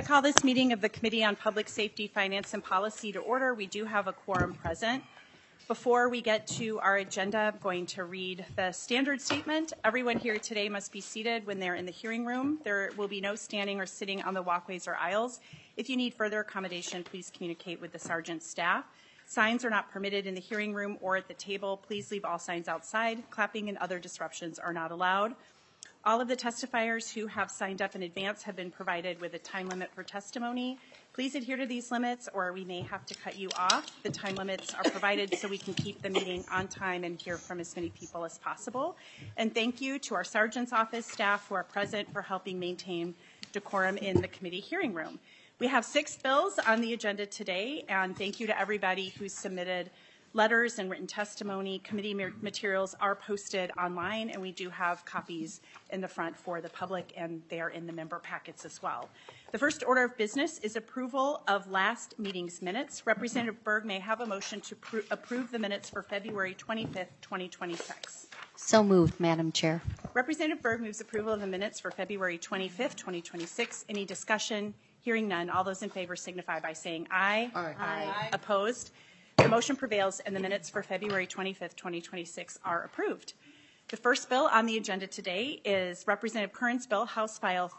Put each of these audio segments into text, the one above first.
call this meeting of the Committee on Public Safety, Finance, and Policy to order. We do have a quorum present. Before we get to our agenda, I'm going to read the standard statement. Everyone here today must be seated when they're in the hearing room. There will be no standing or sitting on the walkways or aisles. If you need further accommodation, please communicate with the sergeant's staff. Signs are not permitted in the hearing room or at the table. Please leave all signs outside. Clapping and other disruptions are not allowed. All of the testifiers who have signed up in advance have been provided with a time limit for testimony. Please adhere to these limits or we may have to cut you off. The time limits are provided so we can keep the meeting on time and hear from as many people as possible. And thank you to our sergeant's office staff who are present for helping maintain decorum in the committee hearing room. We have 6 bills on the agenda today, and thank you to everybody who submitted letters and written testimony. Committee materials are posted online, and we do have copies in the front for the public, and they are in the member packets as well. The first order of business is approval of last meeting's minutes. Representative Berg may have a motion to approve the minutes for February 25th, 2026. So moved, Madam Chair. Representative Berg moves approval of the minutes for February 25th, 2026. Any discussion? Hearing none. All those in favor signify by saying aye. Aye. Aye. Opposed? The motion prevails and the minutes for February 25th, 2026 are approved. The first bill on the agenda today is Representative Curran's bill, House File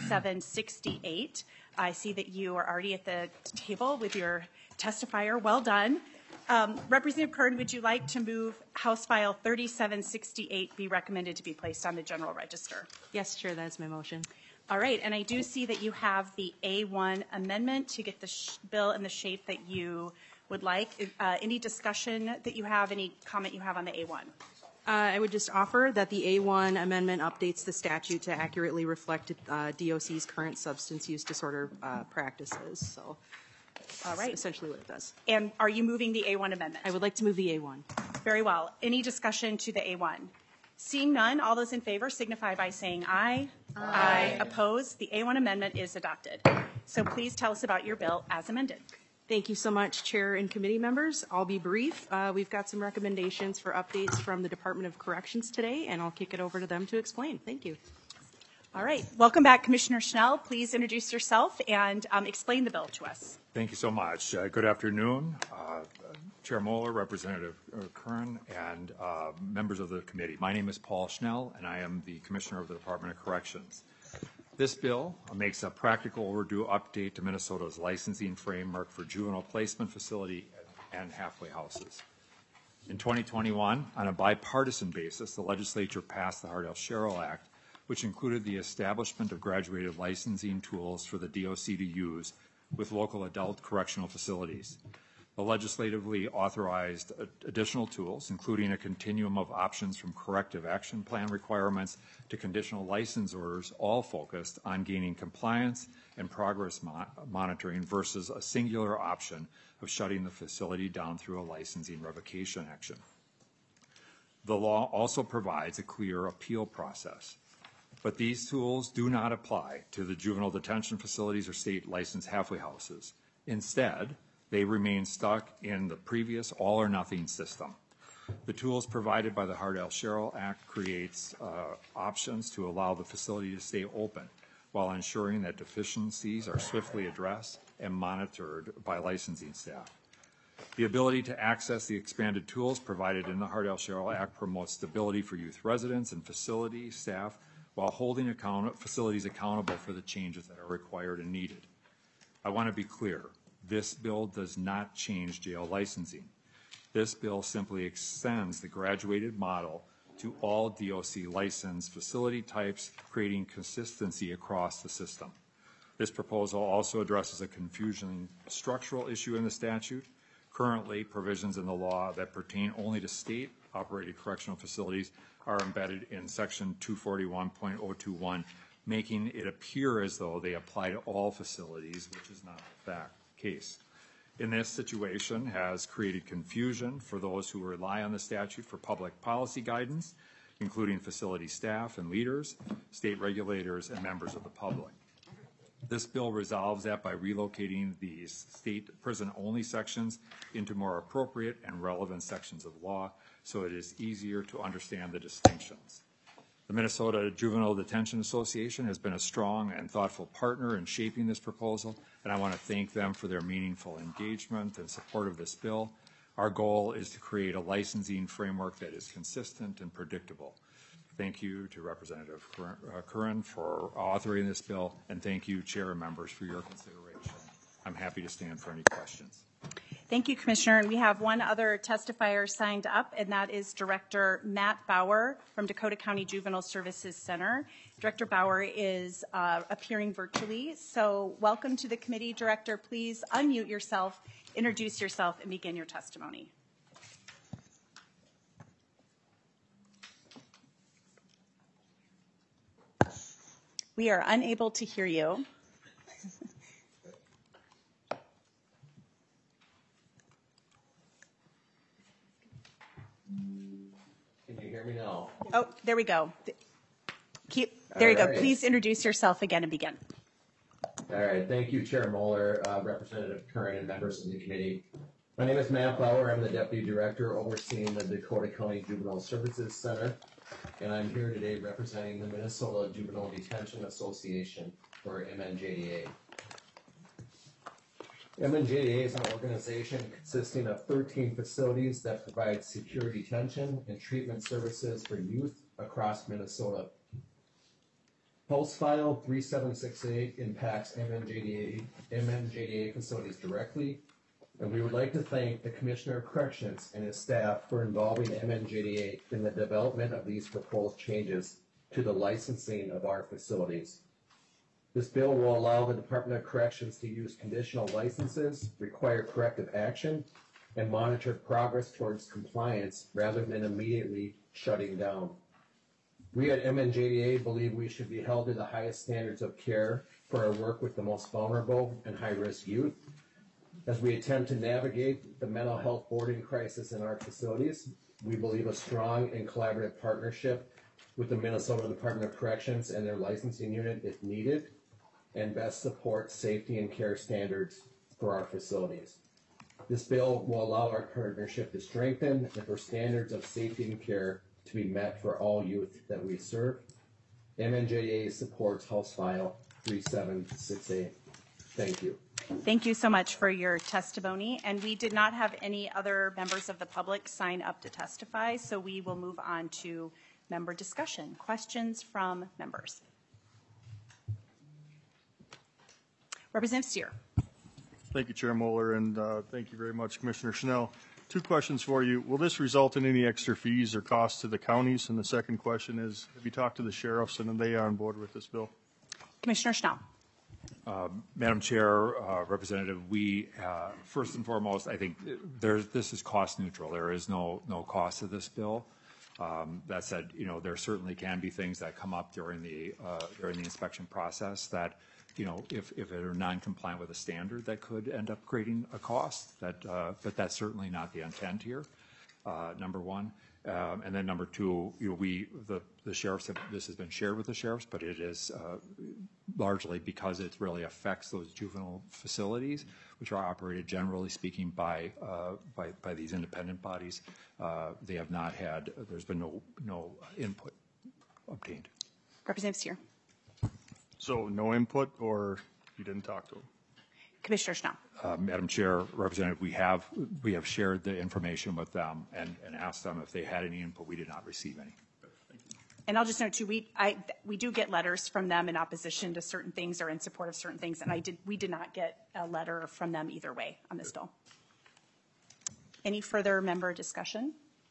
3768. I see that you are already at the table with your testifier. Well done. Representative Curran, would you like to move House File 3768 be recommended to be placed on the General Register? Yes, Chair, that's my motion. All right, and I do see that you have the A1 amendment to get the bill in the shape that you would like. Any discussion that you have, any comment you have on the A1? I would just offer that the A1 amendment updates the statute to accurately reflect DOC's current substance use disorder practices. So all right, essentially what it does. And are you moving the A1 amendment? I would like to move the A1. Very well. Any discussion to the A1? Seeing none, all those in favor signify by saying aye. Aye. Opposed? The A1 amendment is adopted. So please tell us about your bill as amended. Thank you so much, Chair and committee members. I'll be brief. We've got some recommendations for updates from the Department of Corrections today, and I'll kick it over to them to explain. Thank you. All right. Welcome back, Commissioner Schnell. Please introduce yourself and explain the bill to us. Thank you so much. Good afternoon, Chair Moeller, Representative Curran, and members of the committee. My name is Paul Schnell, and I am the Commissioner of the Department of Corrections. This bill makes a practical overdue update to Minnesota's licensing framework for juvenile placement facility and halfway houses. In 2021, on a bipartisan basis, the legislature passed the Hardell-Sherrill Act, which included the establishment of graduated licensing tools for the DOC to use with local adult correctional facilities. The legislatively authorized additional tools, including a continuum of options from corrective action plan requirements to conditional license orders, all focused on gaining compliance and progress monitoring versus a singular option of shutting the facility down through a licensing revocation action. The law also provides a clear appeal process, but these tools do not apply to the juvenile detention facilities or state licensed halfway houses. Instead, they remain stuck in the previous all-or-nothing system. The tools provided by the Hardell-Sherrill Act creates options to allow the facility to stay open while ensuring that deficiencies are swiftly addressed and monitored by licensing staff. The ability to access the expanded tools provided in the Hardell-Sherrill Act promotes stability for youth residents and facility staff while holding facilities accountable for the changes that are required and needed. I want to be clear. This bill does not change jail licensing. This bill simply extends the graduated model to all DOC licensed facility types, creating consistency across the system. This proposal also addresses a confusing structural issue in the statute. Currently, provisions in the law that pertain only to state-operated correctional facilities are embedded in Section 241.021, making it appear as though they apply to all facilities, which is not the fact. Case. In this situation has created confusion for those who rely on the statute for public policy guidance, including facility staff and leaders, state regulators, and members of the public. This bill resolves that by relocating these state prison-only sections into more appropriate and relevant sections of law so it is easier to understand the distinctions. The Minnesota Juvenile Detention Association has been a strong and thoughtful partner in shaping this proposal, and I want to thank them for their meaningful engagement and support of this bill. Our goal is to create a licensing framework that is consistent and predictable. Thank you to Representative Curran for authoring this bill, and thank you, Chair and members, for your consideration. I'm happy to stand for any questions. Thank you, Commissioner. And we have one other testifier signed up, and that is Director Matt Bauer from Dakota County Juvenile Services Center. Director Bauer is appearing virtually. So welcome to the committee, Director. Please unmute yourself, introduce yourself, and begin your testimony. We are unable to hear you. Can you hear me now? Oh, there we go. There you go. right. Please introduce yourself again and begin. All right, thank you, Chair Moeller, Representative Curran, and members of the committee. My name is Matt Bauer. I'm the Deputy Director overseeing the Dakota County Juvenile Services Center, and I'm here today representing the Minnesota Juvenile Detention Association, or MNJDA. MNJDA is an organization consisting of 13 facilities that provide secure detention and treatment services for youth across Minnesota. House File 3768 impacts MNJDA facilities directly, and we would like to thank the Commissioner of Corrections and his staff for involving MNJDA in the development of these proposed changes to the licensing of our facilities. This bill will allow the Department of Corrections to use conditional licenses, require corrective action, and monitor progress towards compliance rather than immediately shutting down. We at MNJDA believe we should be held to the highest standards of care for our work with the most vulnerable and high-risk youth. As we attempt to navigate the mental health boarding crisis in our facilities, we believe a strong and collaborative partnership with the Minnesota Department of Corrections and their licensing unit is needed and best supports safety and care standards for our facilities. This bill will allow our partnership to strengthen and for standards of safety and care to be met for all youth that we serve. MNJDA supports House File 3768. Thank you. Thank you so much for your testimony. And we did not have any other members of the public sign up to testify, so we will move on to member discussion. Questions from members? Representative Steer. Thank you, Chair Moeller, and thank you very much, Commissioner Schnell. Two questions for you. Will this result in any extra fees or costs to the counties? And the second question is, have you talked to the sheriffs and are they on board with this bill? Commissioner Schnell. Madam Chair, Representative, we first and foremost, I think this is cost neutral. There is no cost to this bill. That said, there certainly can be things that come up during the inspection process that, if it are non-compliant with a standard, that could end up creating a cost. But that's certainly not the intent here. Number one. And then number two, the sheriffs this has been shared with the sheriffs, but it is largely because it really affects those juvenile facilities, which are operated generally speaking by these independent bodies. They have not had. There's been no input obtained. Representative Steer. So no input, or you didn't talk to them? Commissioner Schnell. Madam Chair, Representative, we have shared the information with them and asked them if they had any input. We did not receive any. And I'll just note too, we do get letters from them in opposition to certain things or in support of certain things, and we did not get a letter from them either way on this bill. Any further member discussion?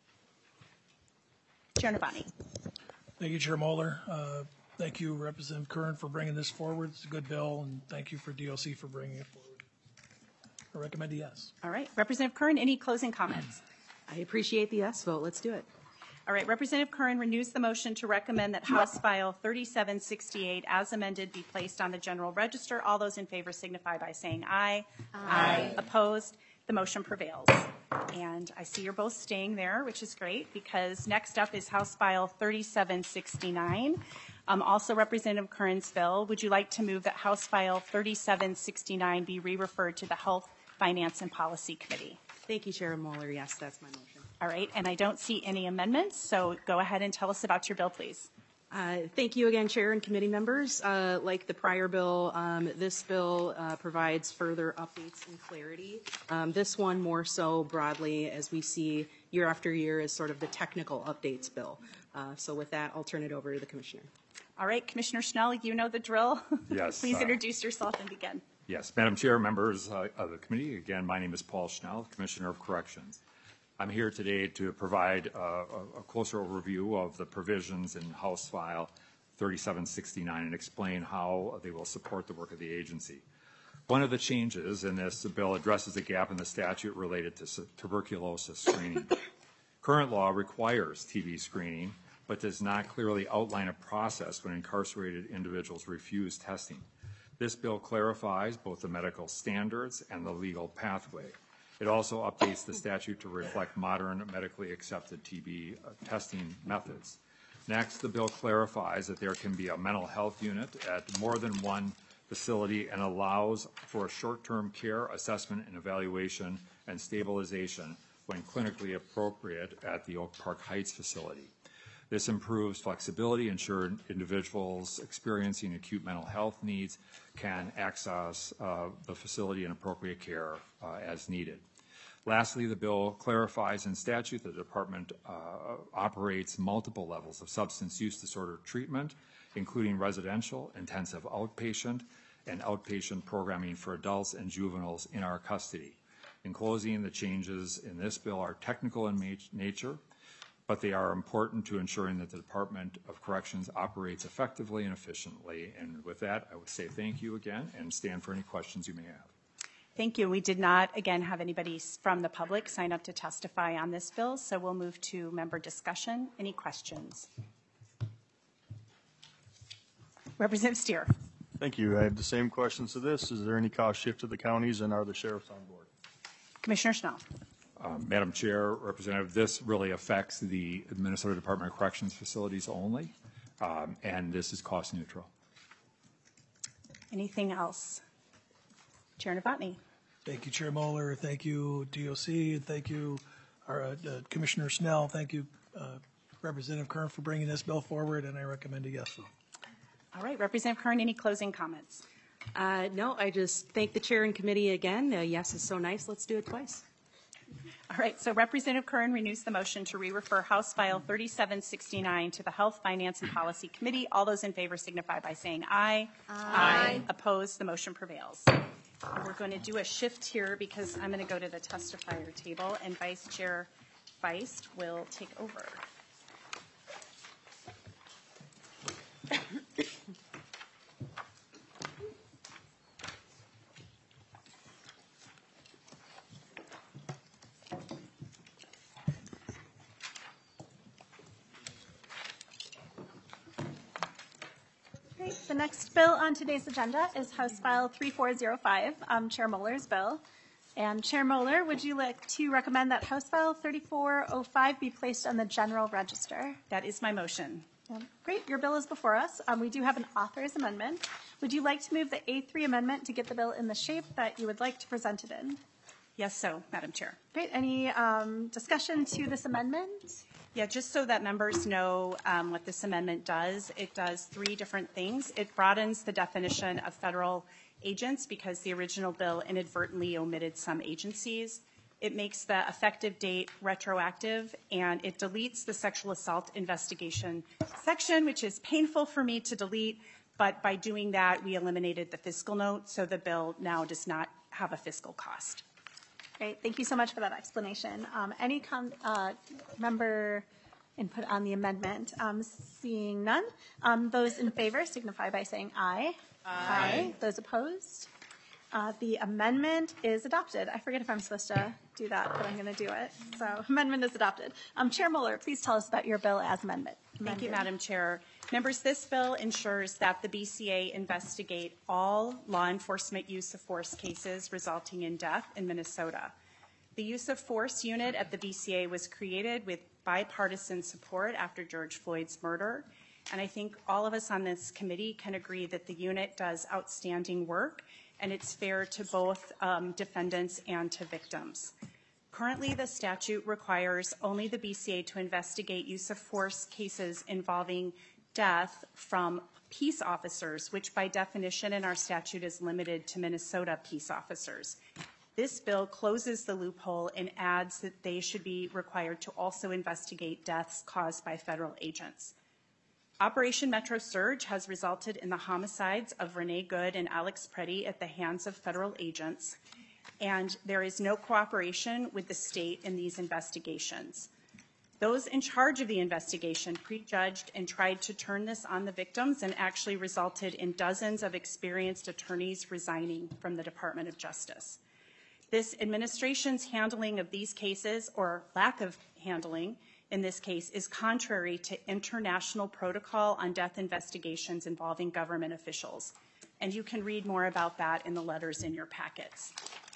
Chair Navani. Thank you, Chair Moeller. Thank you, Representative Curran, for bringing this forward. It's a good bill, and thank you for DOC for bringing it forward. I recommend a yes. All right. Representative Curran, any closing comments? I appreciate the yes vote. Let's do it. All right. Representative Curran renews the motion to recommend that House File 3768 as amended be placed on the general register. All those in favor signify by saying aye. Aye. Opposed? The motion prevails. And I see you're both staying there, which is great, because next up is House File 3769. Also, Representative Curran's bill. Would you like to move that House File 3769 be re-referred to the Health, Finance, and Policy Committee? Thank you, Chair Moeller. Yes, that's my motion. All right, and I don't see any amendments, so go ahead and tell us about your bill, please. Thank you again, Chair and committee members. Like the prior bill, this bill provides further updates and clarity. This one more so broadly, as we see year after year, as sort of the technical updates bill. So with that, I'll turn it over to the Commissioner. All right, Commissioner Schnell, you know the drill. Yes, Please introduce yourself and begin. Yes, Madam Chair, members of the committee, again, my name is Paul Schnell, Commissioner of Corrections. I'm here today to provide a closer overview of the provisions in House File 3769 and explain how they will support the work of the agency. One of the changes in this bill addresses a gap in the statute related to tuberculosis screening. Current law requires TB screening, but does not clearly outline a process when incarcerated individuals refuse testing. This bill clarifies both the medical standards and the legal pathway. It also updates the statute to reflect modern medically accepted TB testing methods. Next, the bill clarifies that there can be a mental health unit at more than one facility and allows for a short-term care, assessment, and evaluation and stabilization when clinically appropriate at the Oak Park Heights facility. This improves flexibility, ensuring individuals experiencing acute mental health needs can access the facility and appropriate care as needed. Lastly, the bill clarifies in statute that the department operates multiple levels of substance use disorder treatment, including residential, intensive outpatient, and outpatient programming for adults and juveniles in our custody. In closing, the changes in this bill are technical in nature, but they are important to ensuring that the Department of Corrections operates effectively and efficiently. And with that, I would say thank you again and stand for any questions you may have. Thank you. We did not, again, have anybody from the public sign up to testify on this bill, so we'll move to member discussion. Any questions? Representative Steer. Thank you. I have the same questions to this. Is there any cost shift to the counties, and are the sheriffs on board? Commissioner Schnell. Madam Chair, Representative, this really affects the Minnesota Department of Corrections facilities only, and this is cost neutral. Anything else? Chair Novotny. Thank you, Chair Moeller. Thank you, DOC, and thank you, Commissioner Snell. Thank you, Representative Kern, for bringing this bill forward, and I recommend a yes vote. All right, Representative Kern, any closing comments? No, I just thank the chair and committee again. Yes is so nice. Let's do it twice. All right, so Representative Kern renews the motion to re-refer House File 3769 to the Health, Finance, and Policy Committee. All those in favor signify by saying aye. Aye. Opposed, the motion prevails. And we're going to do a shift here because I'm going to go to the testifier table, and Vice Chair Feist will take over. The next bill on today's agenda is House File 3405, Chair Moeller's bill. And Chair Moeller, would you like to recommend that House File 3405 be placed on the general register? That is my motion. Great, your bill is before us. We do have an author's amendment. Would you like to move the A3 amendment to get the bill in the shape that you would like to present it in? Yes, so, Madam Chair. Great, any discussion to this amendment? Yeah, just so that members know what this amendment does, it does three different things. It broadens the definition of federal agents because the original bill inadvertently omitted some agencies. It makes the effective date retroactive, and it deletes the sexual assault investigation section, which is painful for me to delete, but by doing that, we eliminated the fiscal note, so the bill now does not have a fiscal cost. Great, thank you so much for that explanation. Any member input on the amendment? Seeing none, those in favor signify by saying aye. Aye. Those opposed? The amendment is adopted. I forget if I'm supposed to do that, but I'm going to do it. So amendment is adopted. Chair Moeller, please tell us about your bill as amendment. Thank you, Madam Chair. Members, this bill ensures that the BCA investigate all law enforcement use of force cases resulting in death in Minnesota. The use of force unit at the BCA was created with bipartisan support after George Floyd's murder, and I think all of us on this committee can agree that the unit does outstanding work, and it's fair to both defendants and to victims. Currently, the statute requires only the BCA to investigate use of force cases involving death from peace officers, which by definition in our statute is limited to Minnesota peace officers. This bill closes the loophole and adds that they should be required to also investigate deaths caused by federal agents. Operation Metro Surge has resulted in the homicides of Renee Good and Alex Preddy at the hands of federal agents, and there is no cooperation with the state in these investigations. Those in charge of the investigation prejudged and tried to turn this on the victims and actually resulted in dozens of experienced attorneys resigning from the Department of Justice. This administration's handling of these cases, or lack of handling in this case, is contrary to international protocol on death investigations involving government officials. And you can read more about that in the letters in your packets.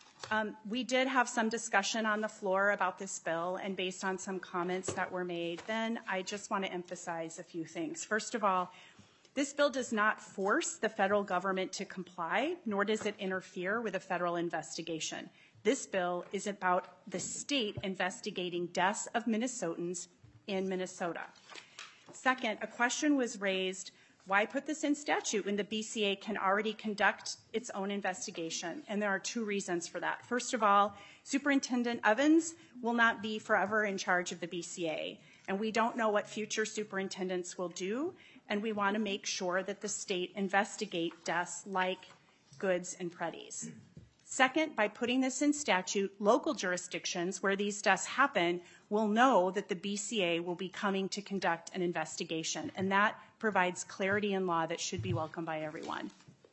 We did have some discussion on the floor about this bill, and based on some comments that were made, then I just want to emphasize a few things. First of all, this bill does not force the federal government to comply, nor does it interfere with a federal investigation. This bill is about the state investigating deaths of Minnesotans in Minnesota. Second, a question was raised, why put this in statute when the BCA can already conduct its own investigation? And there are two reasons for that. First of all, Superintendent Evans will not be forever in charge of the BCA, and we don't know what future superintendents will do, and we want to make sure that the state investigate deaths like Goods and Preddy's. Second, by putting this in statute, local jurisdictions where these deaths happen will know that the BCA will be coming to conduct an investigation, and that provides clarity in law that should be welcomed by everyone.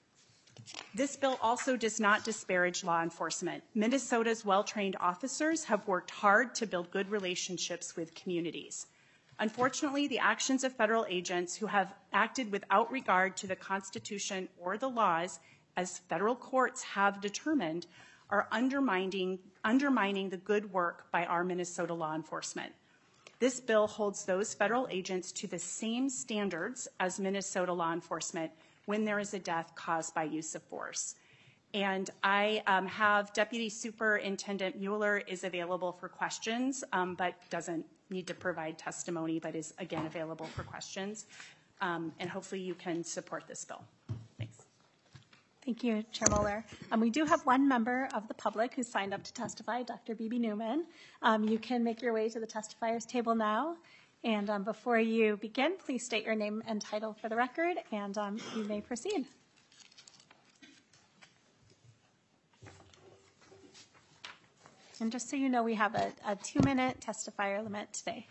This bill also does not disparage law enforcement. Minnesota's well-trained officers have worked hard to build good relationships with communities. Unfortunately, the actions of federal agents who have acted without regard to the Constitution or the laws, as federal courts have determined, are undermining the good work by our Minnesota law enforcement. This bill holds those federal agents to the same standards as Minnesota law enforcement when there is a death caused by use of force. And I have Deputy Superintendent Mueller is available for questions, but doesn't need to provide testimony, but is again available for questions. And hopefully you can support this bill. Thanks. Thank you, Chair Moeller. We do have one member of the public who signed up to testify, Dr. Bibi Newman. You can make your way to the testifiers table now. And before you begin, please state your name and title for the record, and you may proceed. And just so you know, we have a 2-minute testifier limit today.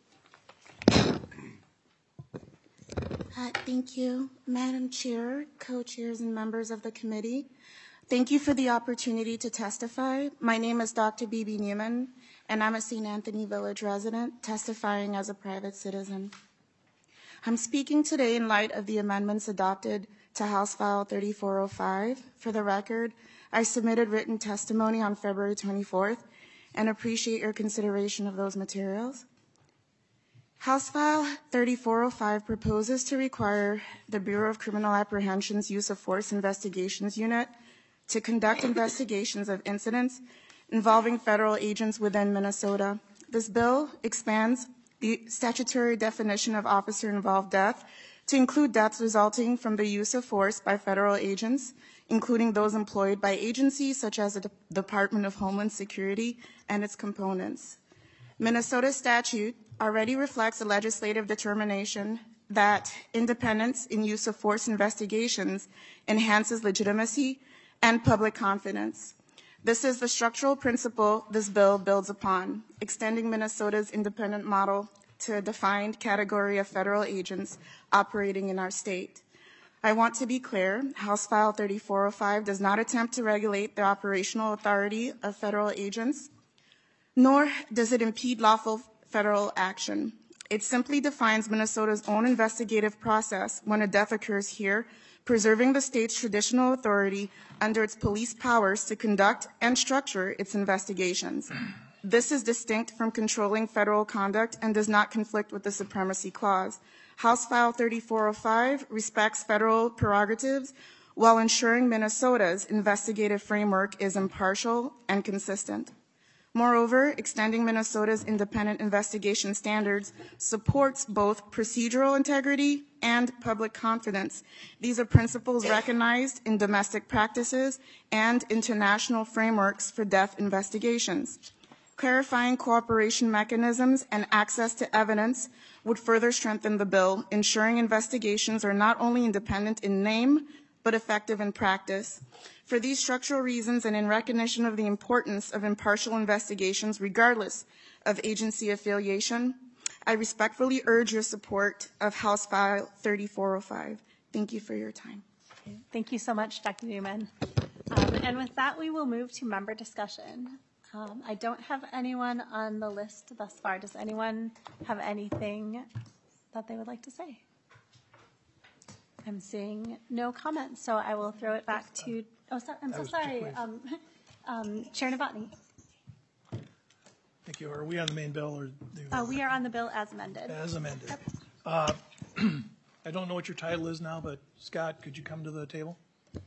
Thank you, Madam Chair, co-chairs, and members of the committee. Thank you for the opportunity to testify. My name is Dr. Bibi Newman, and I'm a St. Anthony Village resident testifying as a private citizen. I'm speaking today in light of the amendments adopted to House File 3405. For the record, I submitted written testimony on February 24th and appreciate your consideration of those materials. House File 3405 proposes to require the Bureau of Criminal Apprehension's Use of Force Investigations Unit to conduct investigations of incidents involving federal agents within Minnesota. This bill expands the statutory definition of officer-involved death to include deaths resulting from the use of force by federal agents, including those employed by agencies such as the Department of Homeland Security and its components. Minnesota statute already reflects a legislative determination that independence in use of force investigations enhances legitimacy and public confidence. This is the structural principle this bill builds upon, extending Minnesota's independent model to a defined category of federal agents operating in our state. I want to be clear, House File 3405 does not attempt to regulate the operational authority of federal agents, nor does it impede lawful federal action. It simply defines Minnesota's own investigative process when a death occurs here, preserving the state's traditional authority under its police powers to conduct and structure its investigations. This is distinct from controlling federal conduct and does not conflict with the Supremacy Clause. House File 3405 respects federal prerogatives while ensuring Minnesota's investigative framework is impartial and consistent. Moreover, extending Minnesota's independent investigation standards supports both procedural integrity and public confidence. These are principles recognized in domestic practices and international frameworks for death investigations. Clarifying cooperation mechanisms and access to evidence would further strengthen the bill, ensuring investigations are not only independent in name, but effective in practice. For these structural reasons and in recognition of the importance of impartial investigations regardless of agency affiliation, I respectfully urge your support of House File 3405. Thank you for your time. Thank you so much, Dr. Newman. And with that, we will move to member discussion. I don't have anyone on the list thus far. Does anyone have anything that they would like to say? I'm seeing no comments, so I will throw it back to, I'm so sorry, Chair Novotny. Thank you. Are we on the main bill or? We are on the bill as amended. As amended. Yep. I don't know what your title is now, but Scott, could you come to the table?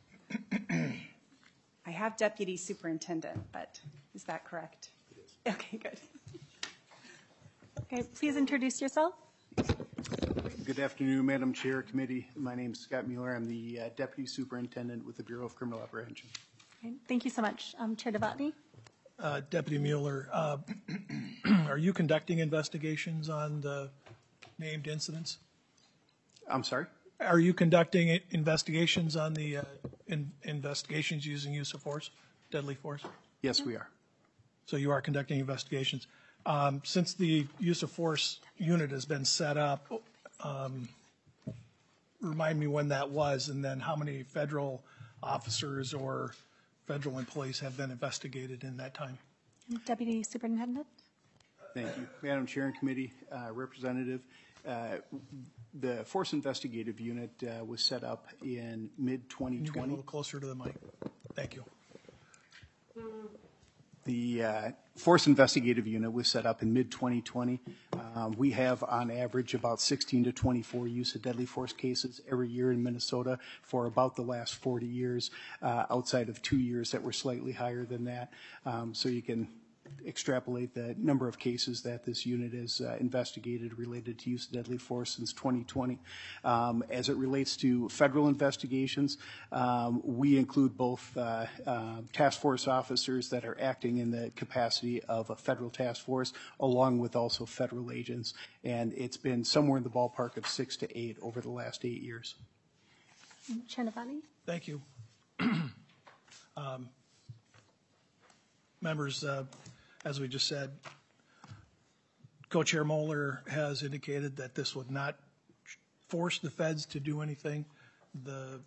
I have Deputy Superintendent, but is that correct? Okay, good. Okay, please introduce yourself. Good afternoon, Madam Chair, Committee. My name is Scott Mueller. I'm the Deputy Superintendent with the Bureau of Criminal Apprehension. Okay, thank you so much. Chair Novotny. Deputy Mueller, are you conducting investigations on the named incidents? I'm sorry? Are you conducting investigations on the investigations using use of force, deadly force? Yes, we are. So you are conducting investigations. Since the use of force unit has been set up, remind me when that was, and then how many federal officers or federal employees have been investigated in that time? Deputy Superintendent. Thank you. Madam Chair and Committee, Representative, the Force Investigative Unit was set up in mid-2020. Can you get a little closer to the mic? Thank you. The Force Investigative Unit was set up in mid-2020. We have, on average, about 16 to 24 use of deadly force cases every year in Minnesota for about the last 40 years, outside of 2 years that were slightly higher than that. So you can extrapolate the number of cases that this unit has investigated related to use of deadly force since 2020. As it relates to federal investigations, we include both task force officers that are acting in the capacity of a federal task force, along with also federal agents. And it's been somewhere in the ballpark of 6 to 8 over the last 8 years. Chair Novotny. Thank you. Members, as we just said, Co-Chair Moeller has indicated that this would not force the feds to do anything. The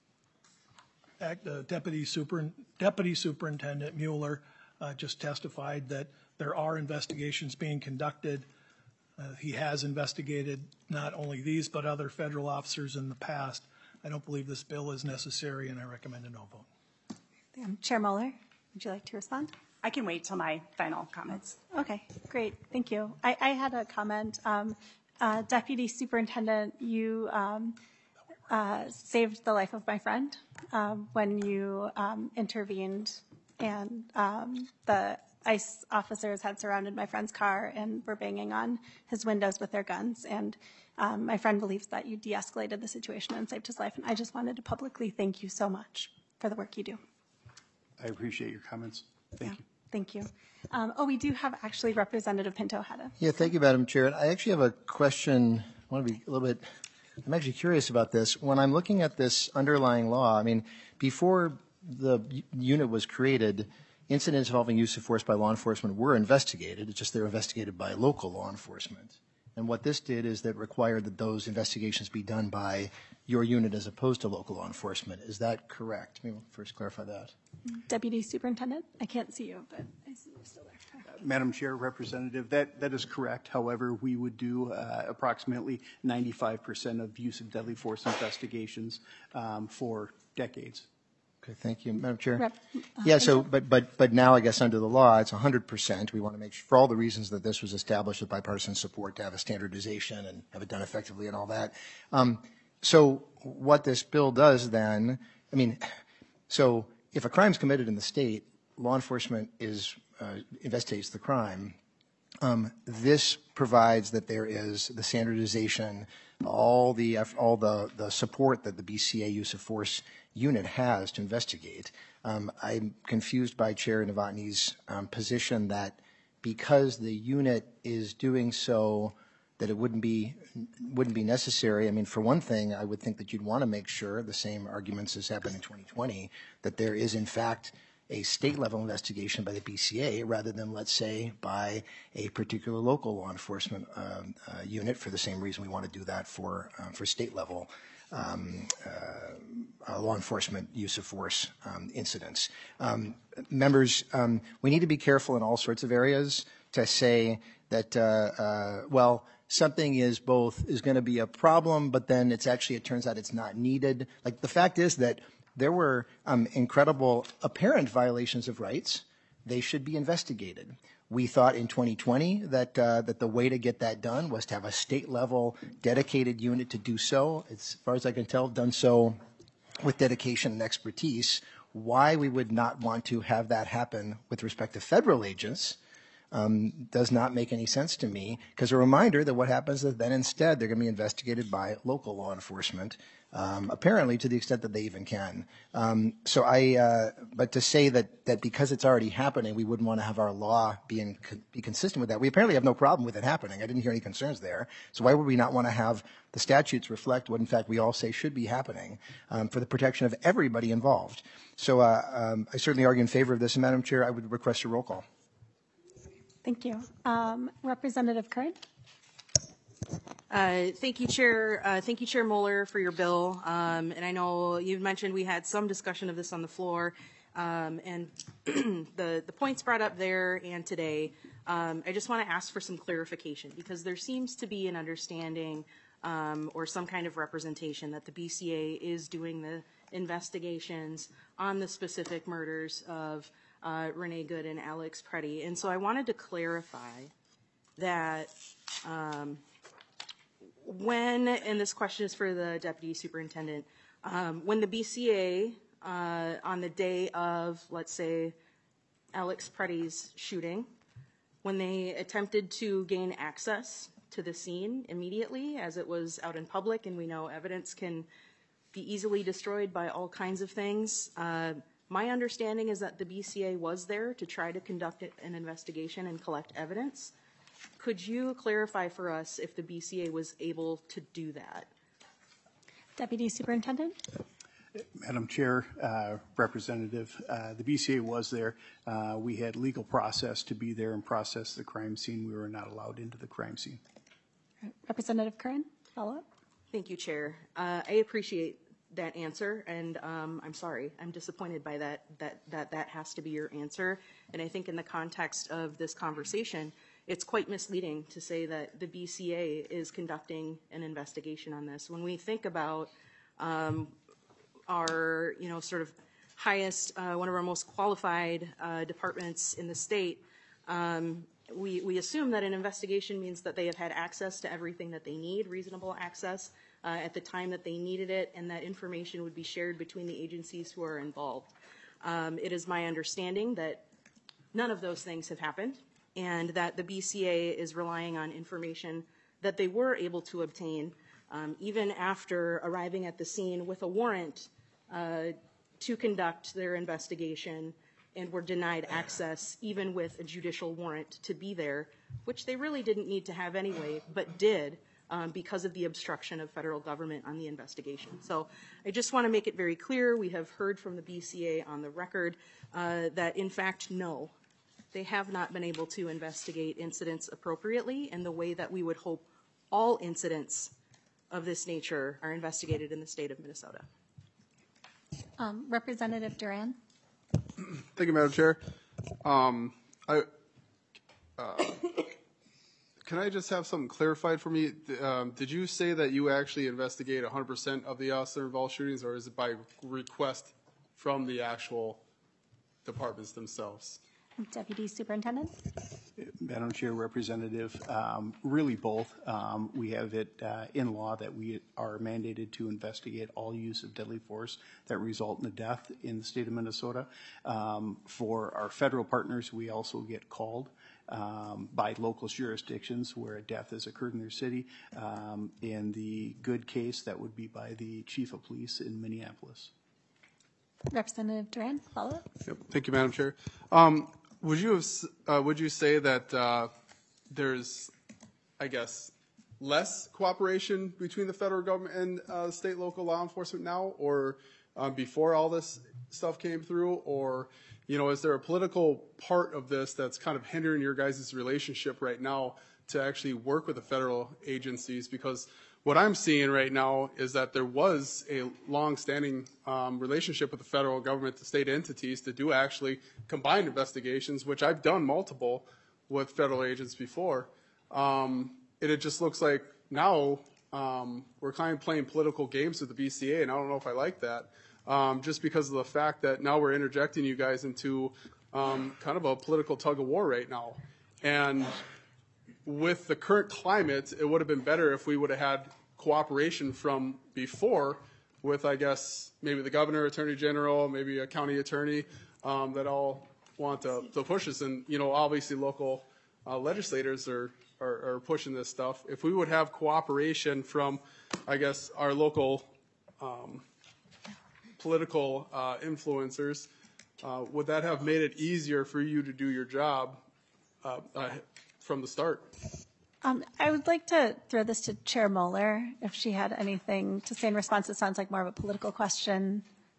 Deputy Superintendent Mueller just testified that there are investigations being conducted. He has investigated not only these but other federal officers in the past. I don't believe this bill is necessary, and I recommend a no vote. Chair Mueller, would you like to respond? I can wait till my final comments. Okay, great. Thank you. I had a comment. Deputy Superintendent, you saved the life of my friend when you intervened, and the ICE officers had surrounded my friend's car and were banging on his windows with their guns. And my friend believes that you de-escalated the situation and saved his life. And I just wanted to publicly thank you so much for the work you do. I appreciate your comments. Thank you. Thank you. We do have actually Representative Pinto had a. Yeah, thank you, Madam Chair. I actually have a question. I want to be a little bit, I'm actually curious about this. When I'm looking at this underlying law, I mean, before the unit was created, incidents involving use of force by law enforcement were investigated. It's just they were investigated by local law enforcement. And what this did is that required that those investigations be done by your unit as opposed to local law enforcement. Is that correct? Let me first clarify that. Deputy Superintendent, I can't see you, but I see you're still there. Madam Chair, Representative, that is correct. However, we would do approximately 95% of use of deadly force investigations for decades. Okay, thank you, Madam Chair. Yeah, so, but now I guess under the law, it's 100%. We want to make sure, for all the reasons that this was established with bipartisan support, to have a standardization and have it done effectively and all that. So what this bill does then, I mean, so if a crime's committed in the state, law enforcement is investigates the crime. This provides that there is the standardization, all the support that the BCA use of force unit has to investigate. I'm confused by Chair Novotny's position that because the unit is doing so, that it wouldn't be necessary. I mean, for one thing, I would think that you'd want to make sure, the same arguments as happened in 2020, that there is in fact a state-level investigation by the BCA rather than, let's say, by a particular local law enforcement unit, for the same reason we want to do that for state-level law enforcement use of force incidents. Members, we need to be careful in all sorts of areas to say that, well, something is going to be a problem, but then it turns out it's not needed. Like, the fact is that there were incredible apparent violations of rights. They should be investigated. We thought in 2020 that the way to get that done was to have a state-level dedicated unit to do so. As far as I can tell, done so with dedication and expertise. Why we would not want to have that happen with respect to federal agents does not make any sense to me, because a reminder that what happens is then instead they're going to be investigated by local law enforcement, apparently to the extent that they even can. But to say that because it's already happening, we wouldn't want to have our law be consistent with that. We apparently have no problem with it happening. I didn't hear any concerns there. So why would we not want to have the statutes reflect what in fact we all say should be happening for the protection of everybody involved? So I certainly argue in favor of this. And Madam Chair, I would request a roll call. Thank you. Representative Curran? Thank you, Chair. Thank you, Chair Moeller, for your bill. And I know you mentioned we had some discussion of this on the floor, and the points brought up there and today. I just want to ask for some clarification, because there seems to be an understanding or some kind of representation that the BCA is doing the investigations on the specific murders of Renee Good and Alex Preddy. And so I wanted to clarify that when, and this question is for the Deputy Superintendent, when the BCA on the day of, let's say, Alex Preddy's shooting, when they attempted to gain access to the scene immediately, as it was out in public, and we know evidence can be easily destroyed by all kinds of things, my understanding is that the BCA was there to try to conduct an investigation and collect evidence. Could you clarify for us if the BCA was able to do that? Deputy Superintendent? Madam Chair, Representative, the BCA was there. We had legal process to be there and process the crime scene. We were not allowed into the crime scene. Representative Curran, follow-up? Thank you, Chair. I appreciate that answer, and I'm sorry. I'm disappointed by that has to be your answer. And I think in the context of this conversation, it's quite misleading to say that the BCA is conducting an investigation on this. When we think about our, sort of highest, one of our most qualified departments in the state, we assume that an investigation means that they have had access to everything that they need, reasonable access, at the time that they needed it, and that information would be shared between the agencies who are involved. It is my understanding that none of those things have happened, and that the BCA is relying on information that they were able to obtain even after arriving at the scene with a warrant to conduct their investigation, and were denied access even with a judicial warrant to be there, which they really didn't need to have anyway, but did because of the obstruction of federal government on the investigation. So I just want to make it very clear, we have heard from the BCA on the record that in fact, no, they have not been able to investigate incidents appropriately in the way that we would hope all incidents of this nature are investigated in the state of Minnesota. Representative Duran? Thank you, Madam Chair. Can I just have something clarified for me? Did you say that you actually investigate 100% of the officer-involved shootings, or is it by request from the actual departments themselves? Deputy Superintendent? Madam Chair, Representative, really both. We have it in law that we are mandated to investigate all use of deadly force that result in a death in the state of Minnesota. For our federal partners, we also get called by local jurisdictions where a death has occurred in their city. In the good case, that would be by the chief of police in Minneapolis. Representative Duran, follow-up? Yep. Thank you, Madam Chair. Would you say that there's, I guess, less cooperation between the federal government and state local law enforcement now, or before all this stuff came through, or is there a political part of this that's kind of hindering your guys' relationship right now to actually work with the federal agencies? Because what I'm seeing right now is that there was a long-standing relationship with the federal government, the state entities, to do actually combined investigations, which I've done multiple with federal agents before. It just looks like now we're kind of playing political games with the BCA, and I don't know if I like that, just because of the fact that now we're interjecting you guys into kind of a political tug-of-war right now. And with the current climate, it would have been better if we would have had cooperation from before with, I guess, maybe the governor, attorney general, maybe a county attorney that all want to push us. And, obviously local legislators are pushing this stuff. If we would have cooperation from, I guess, our local political influencers, would that have made it easier for you to do your job from the start? I would like to throw this to Chair Moeller if she had anything to say in response. It sounds like more of a political question.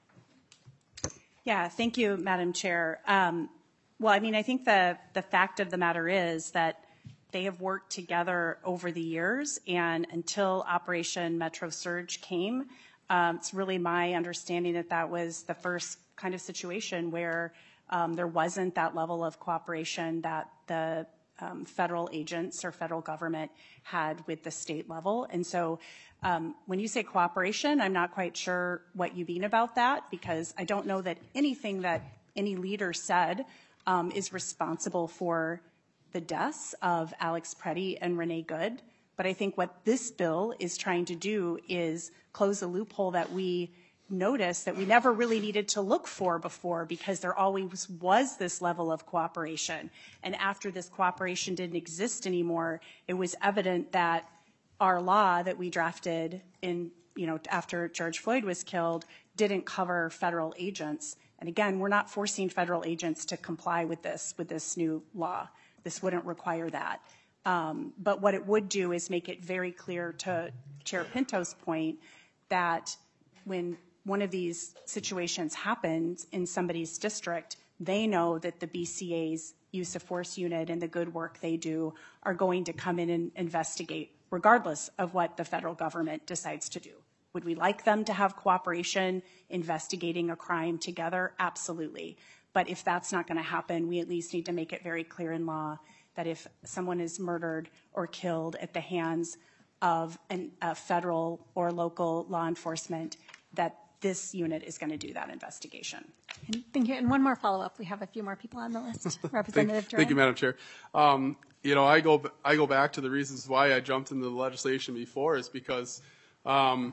Yeah, thank you, Madam Chair. Well, I think the fact of the matter is that they have worked together over the years, and until Operation Metro Surge came, it's really my understanding that that was the first kind of situation where there wasn't that level of cooperation that the federal agents or federal government had with the state level. And so when you say cooperation, I'm not quite sure what you mean about that, because I don't know that anything that any leader said is responsible for the deaths of Alex Preddy and Renee Good. But I think what this bill is trying to do is close a loophole that we noticed that we never really needed to look for before, because there always was this level of cooperation. And after this cooperation didn't exist anymore, it was evident that our law that we drafted in, after George Floyd was killed didn't cover federal agents. And again, we're not forcing federal agents to comply with this new law. This wouldn't require that. But what it would do is make it very clear, to Chair Pinto's point, that when one of these situations happens in somebody's district, they know that the BCA's use of force unit and the good work they do are going to come in and investigate, regardless of what the federal government decides to do. Would we like them to have cooperation investigating a crime together? Absolutely. But if that's not going to happen, we at least need to make it very clear in law that if someone is murdered or killed at the hands of a federal or local law enforcement, that this unit is going to do that investigation. Thank you. And one more follow-up. We have a few more people on the list. Representative Duran. Thank you, Madam Chair. I go back to the reasons why I jumped into the legislation before is because, there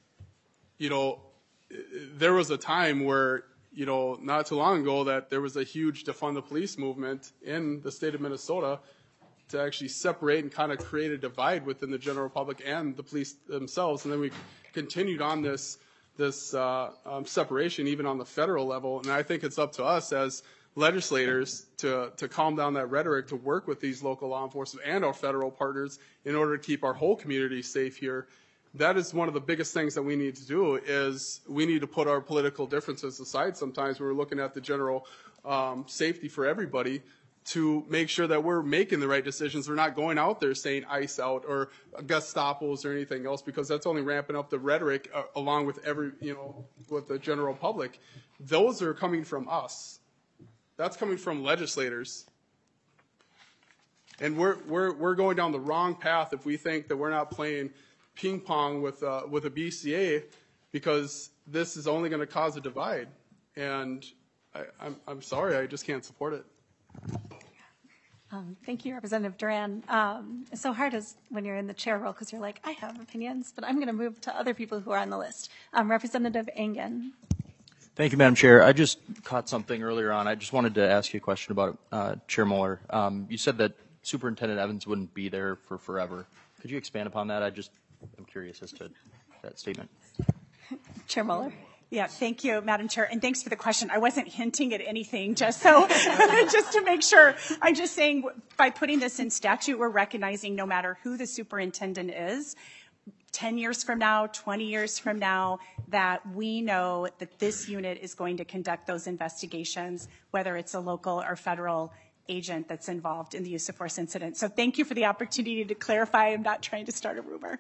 was a time where, not too long ago that there was a huge defund the police movement in the state of Minnesota to actually separate and kind of create a divide within the general public and the police themselves. And then we continued on this separation even on the federal level. And I think it's up to us as legislators to calm down that rhetoric, to work with these local law enforcement and our federal partners in order to keep our whole community safe here. That is one of the biggest things that we need to do, is we need to put our political differences aside sometimes when we're looking at the general safety for everybody, to make sure that we're making the right decisions. We're not going out there saying ICE out or Gestapos or anything else, because that's only ramping up the rhetoric along with with the general public. Those are coming from us. That's coming from legislators. And we're going down the wrong path if we think that we're not playing ping pong with a BCA, because this is only going to cause a divide. And I'm sorry, I just can't support it. Thank you, Representative Duran. It's so hard as when you're in the chair role because you're like, I have opinions, but I'm going to move to other people who are on the list. Representative Engen. Thank you, Madam Chair. I just caught something earlier on. I just wanted to ask you a question about it, Chair Mueller. You said that Superintendent Evans wouldn't be there for forever. Could you expand upon that? I'm curious as to that statement. Chair Mueller. Yeah, thank you, Madam Chair, and thanks for the question. I wasn't hinting at anything, just to make sure. I'm just saying, by putting this in statute, we're recognizing no matter who the superintendent is, 10 years from now, 20 years from now, that we know that this unit is going to conduct those investigations, whether it's a local or federal agent that's involved in the use of force incident. So thank you for the opportunity to clarify. I'm not trying to start a rumor.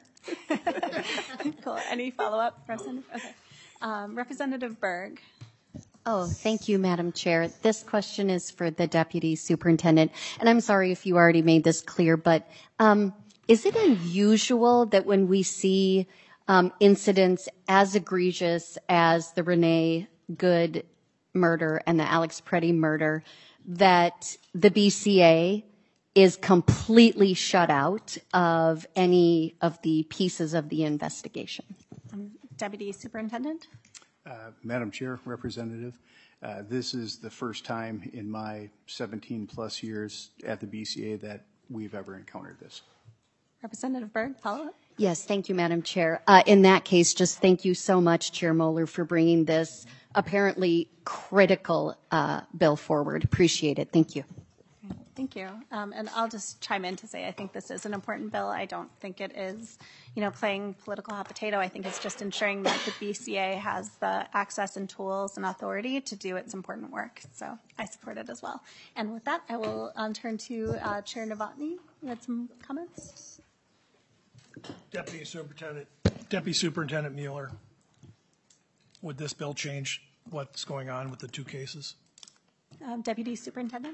Cool. Any follow-up, Representative? Okay. Representative Berg. Oh, thank you, Madam Chair. This question is for the Deputy Superintendent. And I'm sorry if you already made this clear, but is it unusual that when we see incidents as egregious as the Renee Good murder and the Alex Preddy murder, that the BCA is completely shut out of any of the pieces of the investigation? Deputy Superintendent. Madam Chair, Representative, this is the first time in my 17-plus years at the BCA that we've ever encountered this. Representative Berg, follow-up. Yes, thank you, Madam Chair. In that case, just thank you so much, Chair Mueller, for bringing this apparently critical bill forward. Appreciate it. Thank you. Thank you. And I'll just chime in to say I think this is an important bill. I don't think it is, playing political hot potato. I think it's just ensuring that the BCA has the access and tools and authority to do its important work. So I support it as well. And with that, I will turn to Chair Novotny. You had some comments? Deputy Superintendent Mueller, would this bill change what's going on with the two cases? Deputy Superintendent.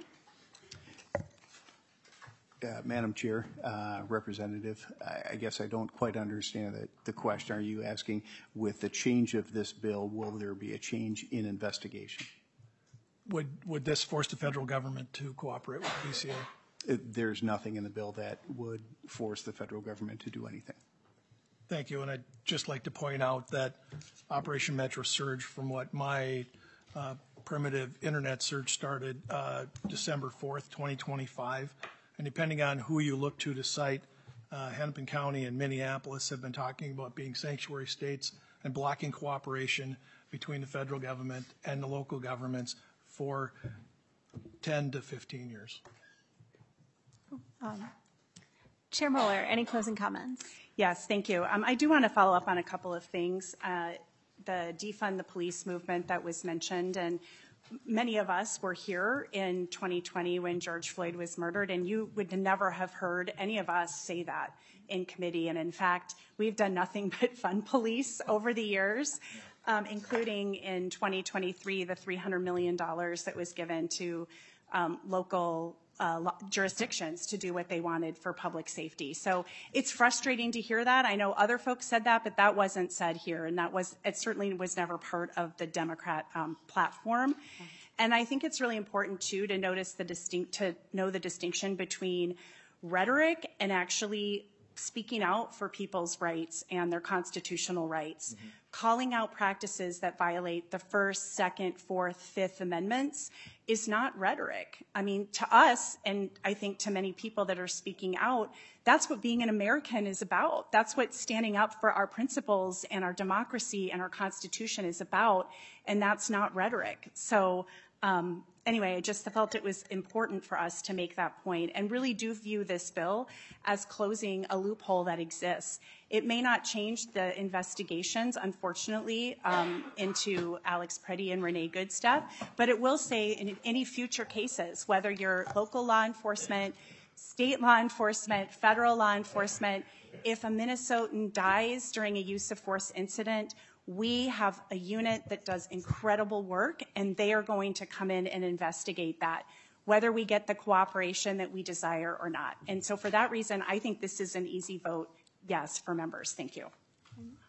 Madam Chair, Representative, I guess I don't quite understand the question. Are you asking, with the change of this bill, will there be a change in investigation? Would this force the federal government to cooperate with the BCA? There's nothing in the bill that would force the federal government to do anything. Thank you. And I'd just like to point out that Operation Metro Surge, from what my primitive internet search started December 4th, 2025. And depending on who you look to cite, Hennepin County and Minneapolis have been talking about being sanctuary states and blocking cooperation between the federal government and the local governments for 10 to 15 years. Chair Mueller, any closing comments? Yes, thank you. I do want to follow up on a couple of things. The defund the police movement that was mentioned, and many of us were here in 2020 when George Floyd was murdered, and you would never have heard any of us say that in committee. And in fact, we've done nothing but fund police over the years, including in 2023, the $300 million that was given to local jurisdictions to do what they wanted for public safety. So it's frustrating to hear that. I know other folks said that, but that wasn't said here, and it certainly was never part of the Democrat platform. And I think it's really important too to know the distinction between rhetoric and actually speaking out for people's rights and their constitutional rights. Mm-hmm. Calling out practices that violate the First, Second, Fourth, Fifth Amendments is not rhetoric. I mean, to us, and I think to many people that are speaking out, that's what being an American is about. That's what standing up for our principles and our democracy and our Constitution is about, and that's not rhetoric. So anyway, I just felt it was important for us to make that point and really do view this bill as closing a loophole that exists. It may not change the investigations, unfortunately, into Alex Preddy and Renee Good stuff, but it will say in any future cases, whether you're local law enforcement, state law enforcement, federal law enforcement, if a Minnesotan dies during a use of force incident, we have a unit that does incredible work, and they are going to come in and investigate that, whether we get the cooperation that we desire or not. And so for that reason, I think this is an easy vote, yes, for members. Thank you.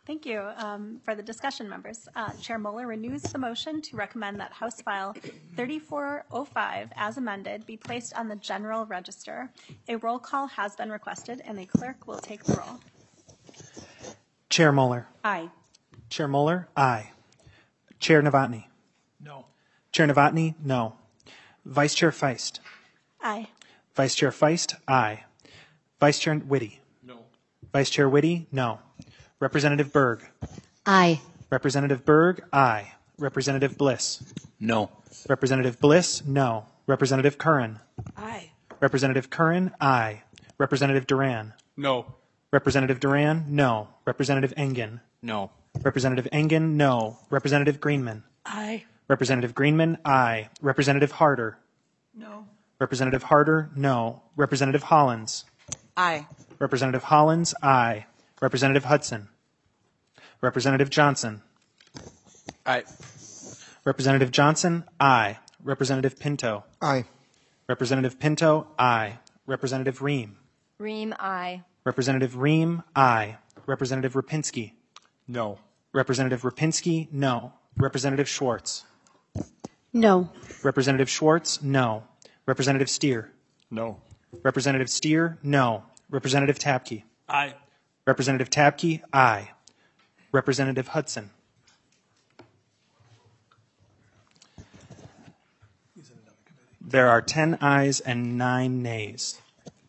Thank you. For the discussion, members, Chair Moeller renews the motion to recommend that House File 3405, as amended, be placed on the general register. A roll call has been requested, and the clerk will take the roll. Chair Moeller. Aye. Chair Moeller, aye. Chair Novotny. No. Chair Novotny, no. Vice Chair Feist. Aye. Vice Chair Feist, aye. Vice Chair Whitty. No. Vice Chair Whitty, no. Representative Berg. Aye. Representative Berg, aye. Representative Bliss. No. Representative Bliss, no. Representative Curran. Aye. Representative Curran, aye. Representative Duran. No. Representative Duran, no. Representative Engen. No. Representative Engen, no. Representative Greenman. Aye. Representative Greenman, aye. Representative Harder. No. Representative Harder, no. Representative Hollins. Aye. Representative Hollins, aye. Representative Hudson. Representative Johnson. Aye. Representative Johnson, aye. Representative Pinto. Aye. Representative Pinto, aye. Representative Ream. Ream, aye. Representative Ream, aye. Representative Rapinski. No. Representative Rapinski, no. Representative Schwartz. No. Representative Schwartz, no. Representative Steer. No. Representative Steer, no. Representative Tapke. Aye. Representative Tapke, aye. Representative Hudson. There are 10 ayes and 9 nays.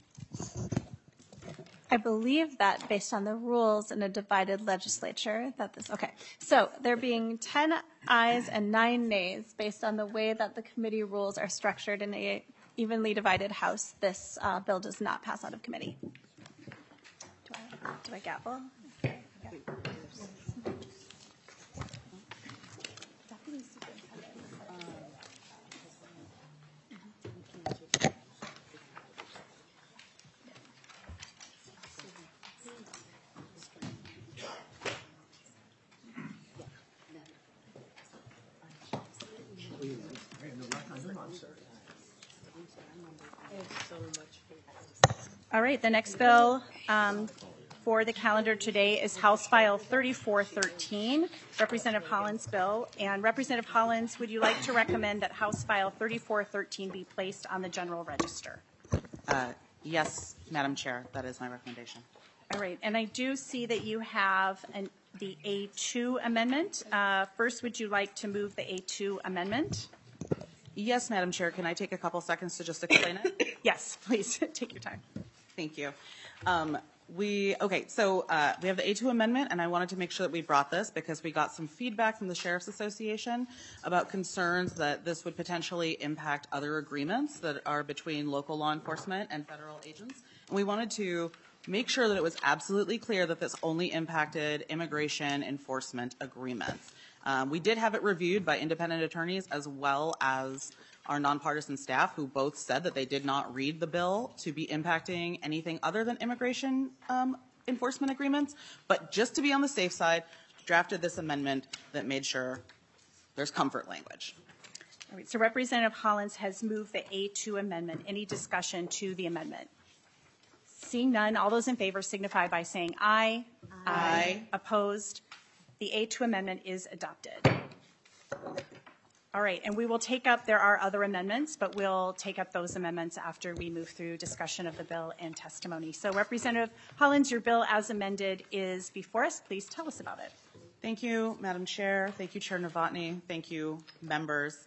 I believe that based on the rules in a divided legislature that this, okay. So there being 10 ayes and 9 nays based on the way that the committee rules are structured in a evenly divided House, this bill does not pass out of committee. Do I gavel? All right, the next bill for the calendar today is House File 3413, Representative Hollins' bill. And Representative Hollins, would you like to recommend that House File 3413 be placed on the general register? Yes, Madam Chair, that is my recommendation. All right, and I do see that you have the A2 amendment. First, would you like to move the A2 amendment? Yes, Madam Chair, can I take a couple seconds to just explain it? Yes, please, take your time. Thank you. We have the A2 amendment, and I wanted to make sure that we brought this because we got some feedback from the Sheriff's Association about concerns that this would potentially impact other agreements that are between local law enforcement and federal agents. And we wanted to make sure that it was absolutely clear that this only impacted immigration enforcement agreements. We did have it reviewed by independent attorneys as well as our nonpartisan staff, who both said that they did not read the bill to be impacting anything other than immigration enforcement agreements. But just to be on the safe side, drafted this amendment that made sure there's comfort language. All right, so Representative Hollins has moved the A2 amendment. Any discussion to the amendment? Seeing none, all those in favor signify by saying aye. Aye. Opposed? The A2 amendment is adopted. All right, and we will take up, there are other amendments, but we'll take up those amendments after we move through discussion of the bill and testimony. So Representative Hollins, your bill as amended is before us. Please tell us about it. Thank you, Madam Chair. Thank you, Chair Novotny. Thank you, members.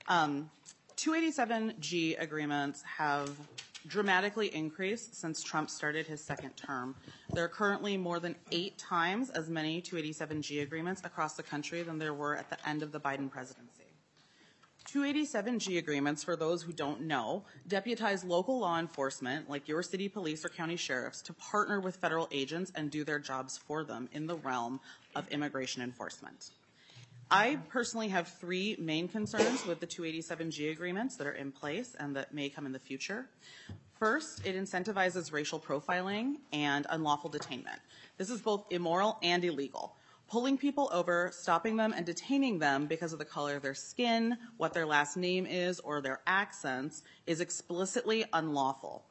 287G agreements have dramatically increased since Trump started his second term. There are currently more than 8 times as many 287G agreements across the country than there were at the end of the Biden presidency. 287G agreements, for those who don't know, deputize local law enforcement, like your city police or county sheriffs, to partner with federal agents and do their jobs for them in the realm of immigration enforcement. I personally have 3 main concerns with the 287G agreements that are in place and that may come in the future. First, it incentivizes racial profiling and unlawful detainment. This is both immoral and illegal. Pulling people over, stopping them, and detaining them because of the color of their skin, what their last name is, or their accents is explicitly unlawful.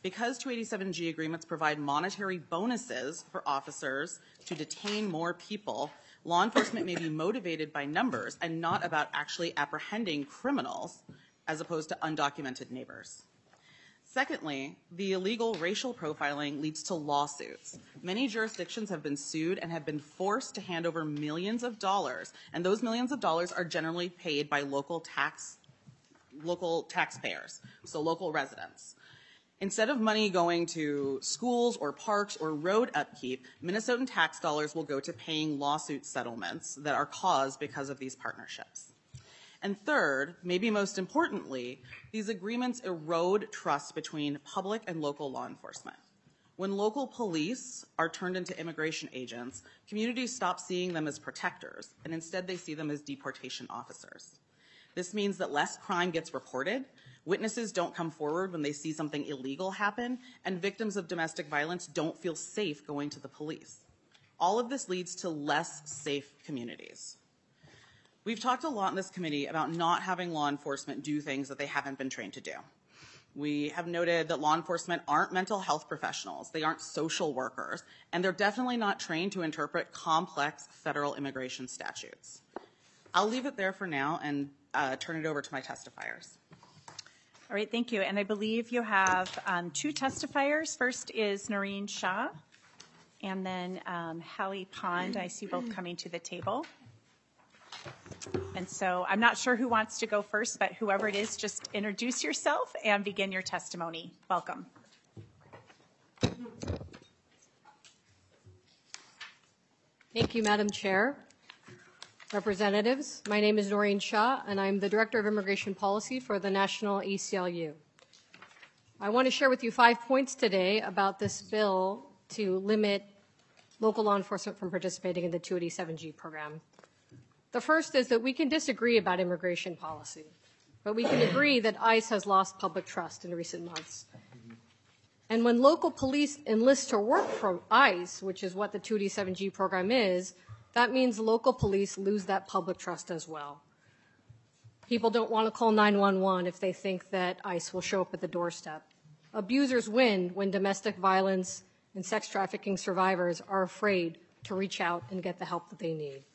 Because 287G agreements provide monetary bonuses for officers to detain more people, law enforcement may be motivated by numbers and not about actually apprehending criminals as opposed to undocumented neighbors. Secondly, the illegal racial profiling leads to lawsuits. Many jurisdictions have been sued and have been forced to hand over millions of dollars, and those millions of dollars are generally paid by local taxpayers, so local residents. Instead of money going to schools or parks or road upkeep, Minnesotan tax dollars will go to paying lawsuit settlements that are caused because of these partnerships. And third, maybe most importantly, these agreements erode trust between public and local law enforcement. When local police are turned into immigration agents, communities stop seeing them as protectors, and instead they see them as deportation officers. This means that less crime gets reported, witnesses don't come forward when they see something illegal happen, and victims of domestic violence don't feel safe going to the police. All of this leads to less safe communities. We've talked a lot in this committee about not having law enforcement do things that they haven't been trained to do. We have noted that law enforcement aren't mental health professionals, they aren't social workers, and they're definitely not trained to interpret complex federal immigration statutes. I'll leave it there for now and turn it over to my testifiers. All right, thank you. And I believe you have two testifiers. First is Noreen Shah, and then Hallie Pond. I see both coming to the table. And so I'm not sure who wants to go first, but whoever it is, just introduce yourself and begin your testimony. Welcome. Thank you, Madam Chair. Representatives, my name is Noreen Shah, and I'm the Director of Immigration Policy for the National ACLU. I want to share with you 5 points today about this bill to limit local law enforcement from participating in the 287G program. The first is that we can disagree about immigration policy, but we can agree that ICE has lost public trust in recent months. And when local police enlist to work for ICE, which is what the 287G program is, that means local police lose that public trust as well. People don't want to call 911 if they think that ICE will show up at the doorstep. Abusers win when domestic violence and sex trafficking survivors are afraid to reach out and get the help that they need.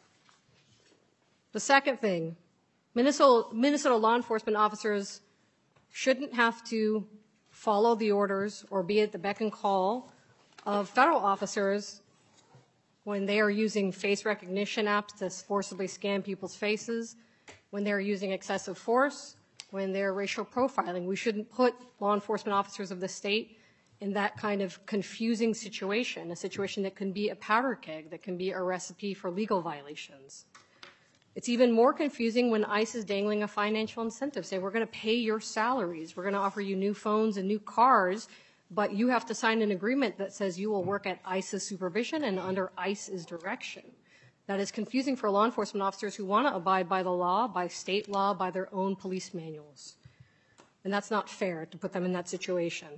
The second thing, Minnesota law enforcement officers shouldn't have to follow the orders or be at the beck and call of federal officers when they are using face recognition apps to forcibly scan people's faces, when they're using excessive force, when they're racial profiling. We shouldn't put law enforcement officers of the state in that kind of confusing situation, a situation that can be a powder keg, that can be a recipe for legal violations. It's even more confusing when ICE is dangling a financial incentive, saying we're going to pay your salaries, we're going to offer you new phones and new cars, but you have to sign an agreement that says you will work at ICE's supervision and under ICE's direction. That is confusing for law enforcement officers who want to abide by the law, by state law, by their own police manuals. And that's not fair to put them in that situation.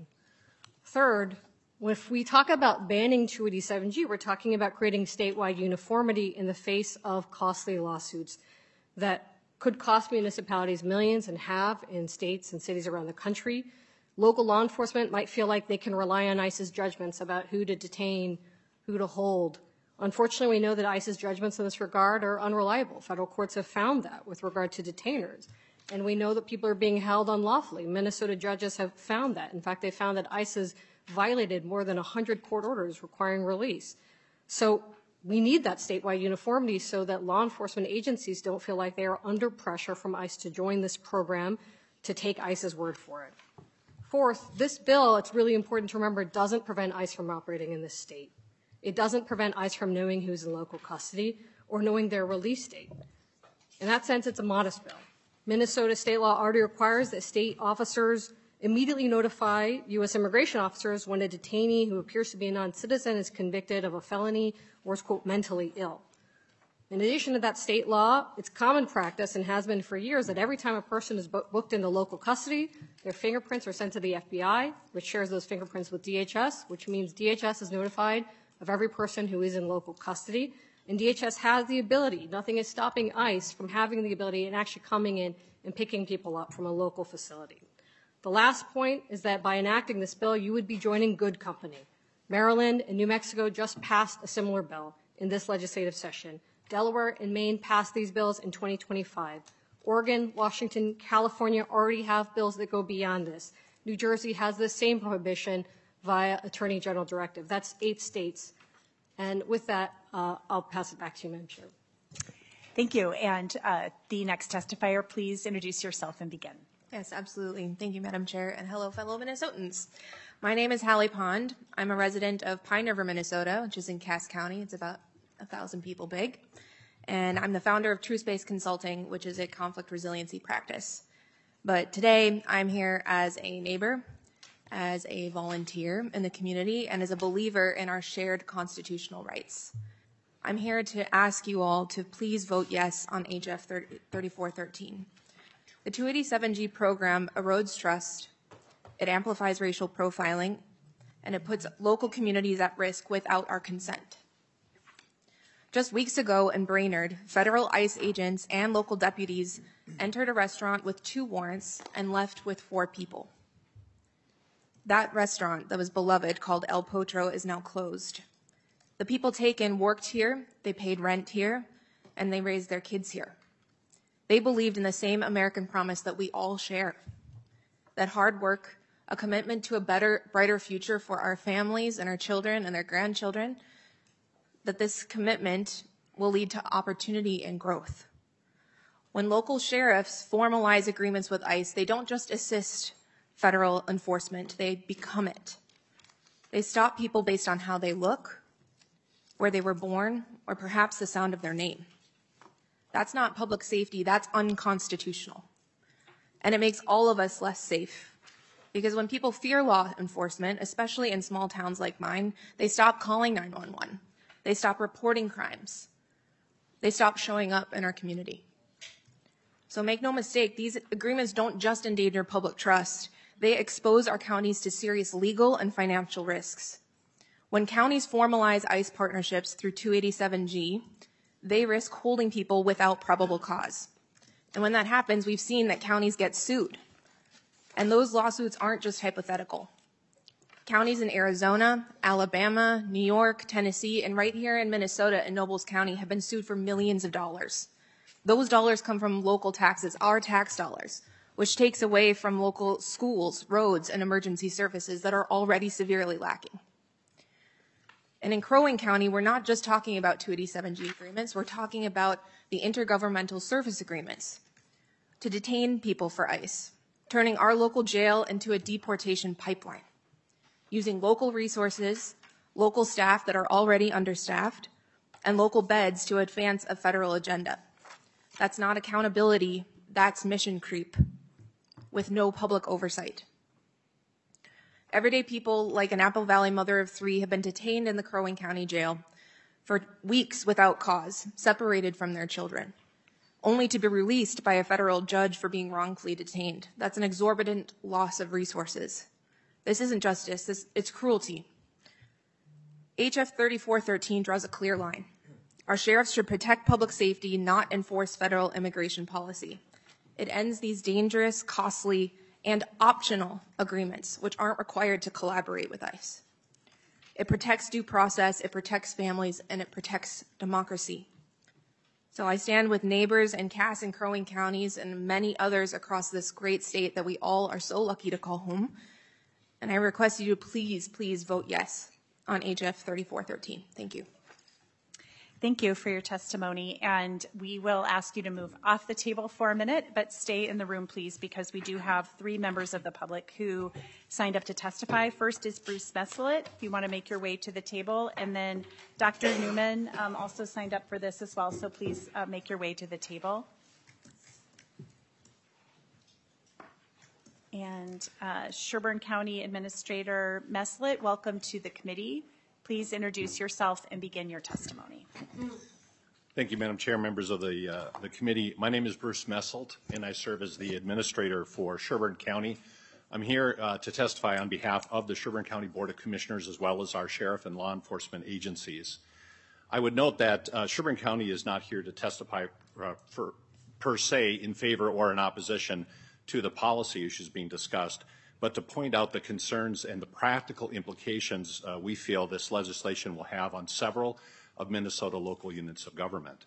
Third, if we talk about banning 287G, we're talking about creating statewide uniformity in the face of costly lawsuits that could cost municipalities millions and have in states and cities around the country. Local law enforcement might feel like they can rely on ICE's judgments about who to detain, who to hold. Unfortunately, we know that ICE's judgments in this regard are unreliable. Federal courts have found that with regard to detainers. And we know that people are being held unlawfully. Minnesota judges have found that. In fact, they found that ICE has violated more than 100 court orders requiring release. So we need that statewide uniformity so that law enforcement agencies don't feel like they are under pressure from ICE to join this program, to take ICE's word for it. Fourth, this bill, it's really important to remember, doesn't prevent ICE from operating in this state. It doesn't prevent ICE from knowing who's in local custody or knowing their release date. In that sense, it's a modest bill. Minnesota state law already requires that state officers immediately notify U.S. immigration officers when a detainee who appears to be a non-citizen is convicted of a felony or is, quote, mentally ill. In addition to that state law, it's common practice and has been for years that every time a person is booked into local custody, their fingerprints are sent to the FBI, which shares those fingerprints with DHS, which means DHS is notified of every person who is in local custody. And DHS has the ability, nothing is stopping ICE from having the ability and actually coming in and picking people up from a local facility. The last point is that by enacting this bill, you would be joining good company. Maryland and New Mexico just passed a similar bill in this legislative session. Delaware and Maine passed these bills in 2025. Oregon, Washington, California already have bills that go beyond this. New Jersey has the same prohibition via Attorney General directive. That's 8 states. And with that, I'll pass it back to you, Madam Chair. Thank you. And the next testifier, please introduce yourself and begin. Yes, absolutely. Thank you, Madam Chair, and hello, fellow Minnesotans. My name is Hallie Pond. I'm a resident of Pine River, Minnesota, which is in Cass County. It's about 1,000 people big. And I'm the founder of TruthBased Consulting, which is a conflict resiliency practice. But today, I'm here as a neighbor, as a volunteer in the community, and as a believer in our shared constitutional rights. I'm here to ask you all to please vote yes on HF 3413. The 287G program erodes trust, it amplifies racial profiling, and it puts local communities at risk without our consent. Just weeks ago in Brainerd, federal ICE agents and local deputies entered a restaurant with 2 warrants and left with 4 people. That restaurant that was beloved, called El Potro, is now closed. The people taken worked here, they paid rent here, and they raised their kids here. They believed in the same American promise that we all share, that hard work, a commitment to a better, brighter future for our families and our children and their grandchildren, that this commitment will lead to opportunity and growth. When local sheriffs formalize agreements with ICE, they don't just assist federal enforcement, they become it. They stop people based on how they look, where they were born, or perhaps the sound of their name. That's not public safety, that's unconstitutional. And it makes all of us less safe. Because when people fear law enforcement, especially in small towns like mine, they stop calling 911. They stop reporting crimes. They stop showing up in our community. So make no mistake, these agreements don't just endanger public trust. They expose our counties to serious legal and financial risks. When counties formalize ICE partnerships through 287G, they risk holding people without probable cause. And when that happens, we've seen that counties get sued. And those lawsuits aren't just hypothetical. Counties in Arizona, Alabama, New York, Tennessee, and right here in Minnesota in Nobles County have been sued for millions of dollars. Those dollars come from local taxes, our tax dollars, which takes away from local schools, roads, and emergency services that are already severely lacking. And in Crow Wing County, we're not just talking about 287G agreements, we're talking about the intergovernmental service agreements to detain people for ICE, turning our local jail into a deportation pipeline, using local resources, local staff that are already understaffed, and local beds to advance a federal agenda. That's not accountability, that's mission creep, with no public oversight. Everyday people like an Apple Valley mother of 3 have been detained in the Crow Wing County Jail for weeks without cause, separated from their children, only to be released by a federal judge for being wrongfully detained. That's an exorbitant loss of resources. This isn't justice, it's cruelty. HF 3413 draws a clear line. Our sheriffs should protect public safety, not enforce federal immigration policy. It ends these dangerous, costly, and optional agreements, which aren't required to collaborate with ICE. It protects due process, it protects families, and it protects democracy. So I stand with neighbors in Cass and Crow Wing counties and many others across this great state that we all are so lucky to call home. And I request you to please, please vote yes on HF 3413. Thank you. Thank you for your testimony, and we will ask you to move off the table for a minute, but stay in the room, please, because we do have 3 members of the public who signed up to testify. First is Bruce Messelet, if you want to make your way to the table, and then Dr. Newman also signed up for this as well, so please make your way to the table. And Sherburne County Administrator Messelet, welcome to the committee. Please introduce yourself and begin your testimony. Thank you, Madam Chair, members of the committee. My name is Bruce Messelt, and I serve as the administrator for Sherburne County. I'm here to testify on behalf of the Sherburne County Board of Commissioners as well as our sheriff and law enforcement agencies. I would note that Sherburne County is not here to testify per se in favor or in opposition to the policy issues being discussed, but to point out the concerns and the practical implications we feel this legislation will have on several of Minnesota local units of government.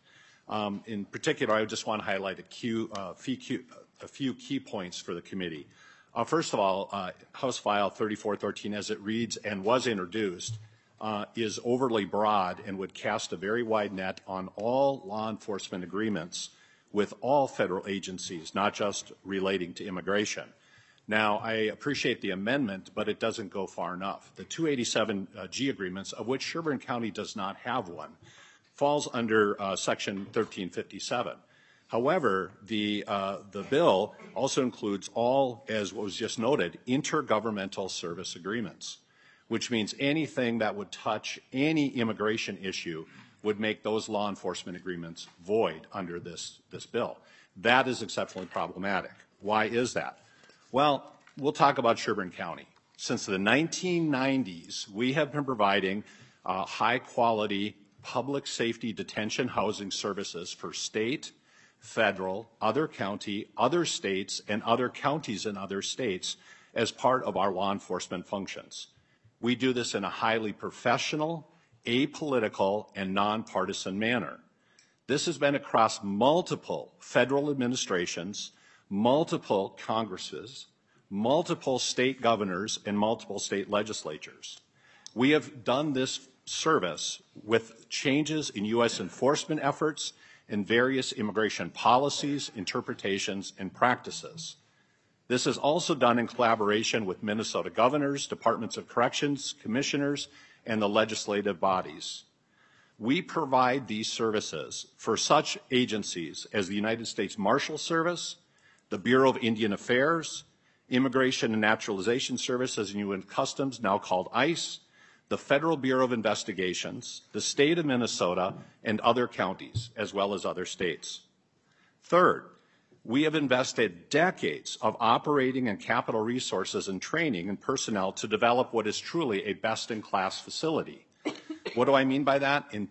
In particular, I just want to highlight a few key points for the committee. First of all, House File 3413, as it reads and was introduced, is overly broad and would cast a very wide net on all law enforcement agreements with all federal agencies, not just relating to immigration. Now, I appreciate the amendment, but it doesn't go far enough. The 287G agreements, of which Sherburne County does not have one, falls under Section 1357. However, the bill also includes all, as was just noted, intergovernmental service agreements, which means anything that would touch any immigration issue would make those law enforcement agreements void under this bill. That is exceptionally problematic. Why is that? Well, we'll talk about Sherburne County. Since the 1990s, we have been providing high-quality public safety detention housing services for state, federal, other county, other states, and other counties in other states as part of our law enforcement functions. We do this in a highly professional, apolitical, and nonpartisan manner. This has been across multiple federal administrations, multiple Congresses, multiple state governors, and multiple state legislatures. We have done this service with changes in U.S. enforcement efforts and various immigration policies, interpretations, and practices. This is also done in collaboration with Minnesota governors, departments of corrections, commissioners, and the legislative bodies. We provide these services for such agencies as the United States Marshal Service, the Bureau of Indian Affairs, Immigration and Naturalization Services and U.S. Customs, now called ICE, the Federal Bureau of Investigations, the state of Minnesota, and other counties, as well as other states. Third, we have invested decades of operating and capital resources and training and personnel to develop what is truly a best-in-class facility. What do I mean by that? In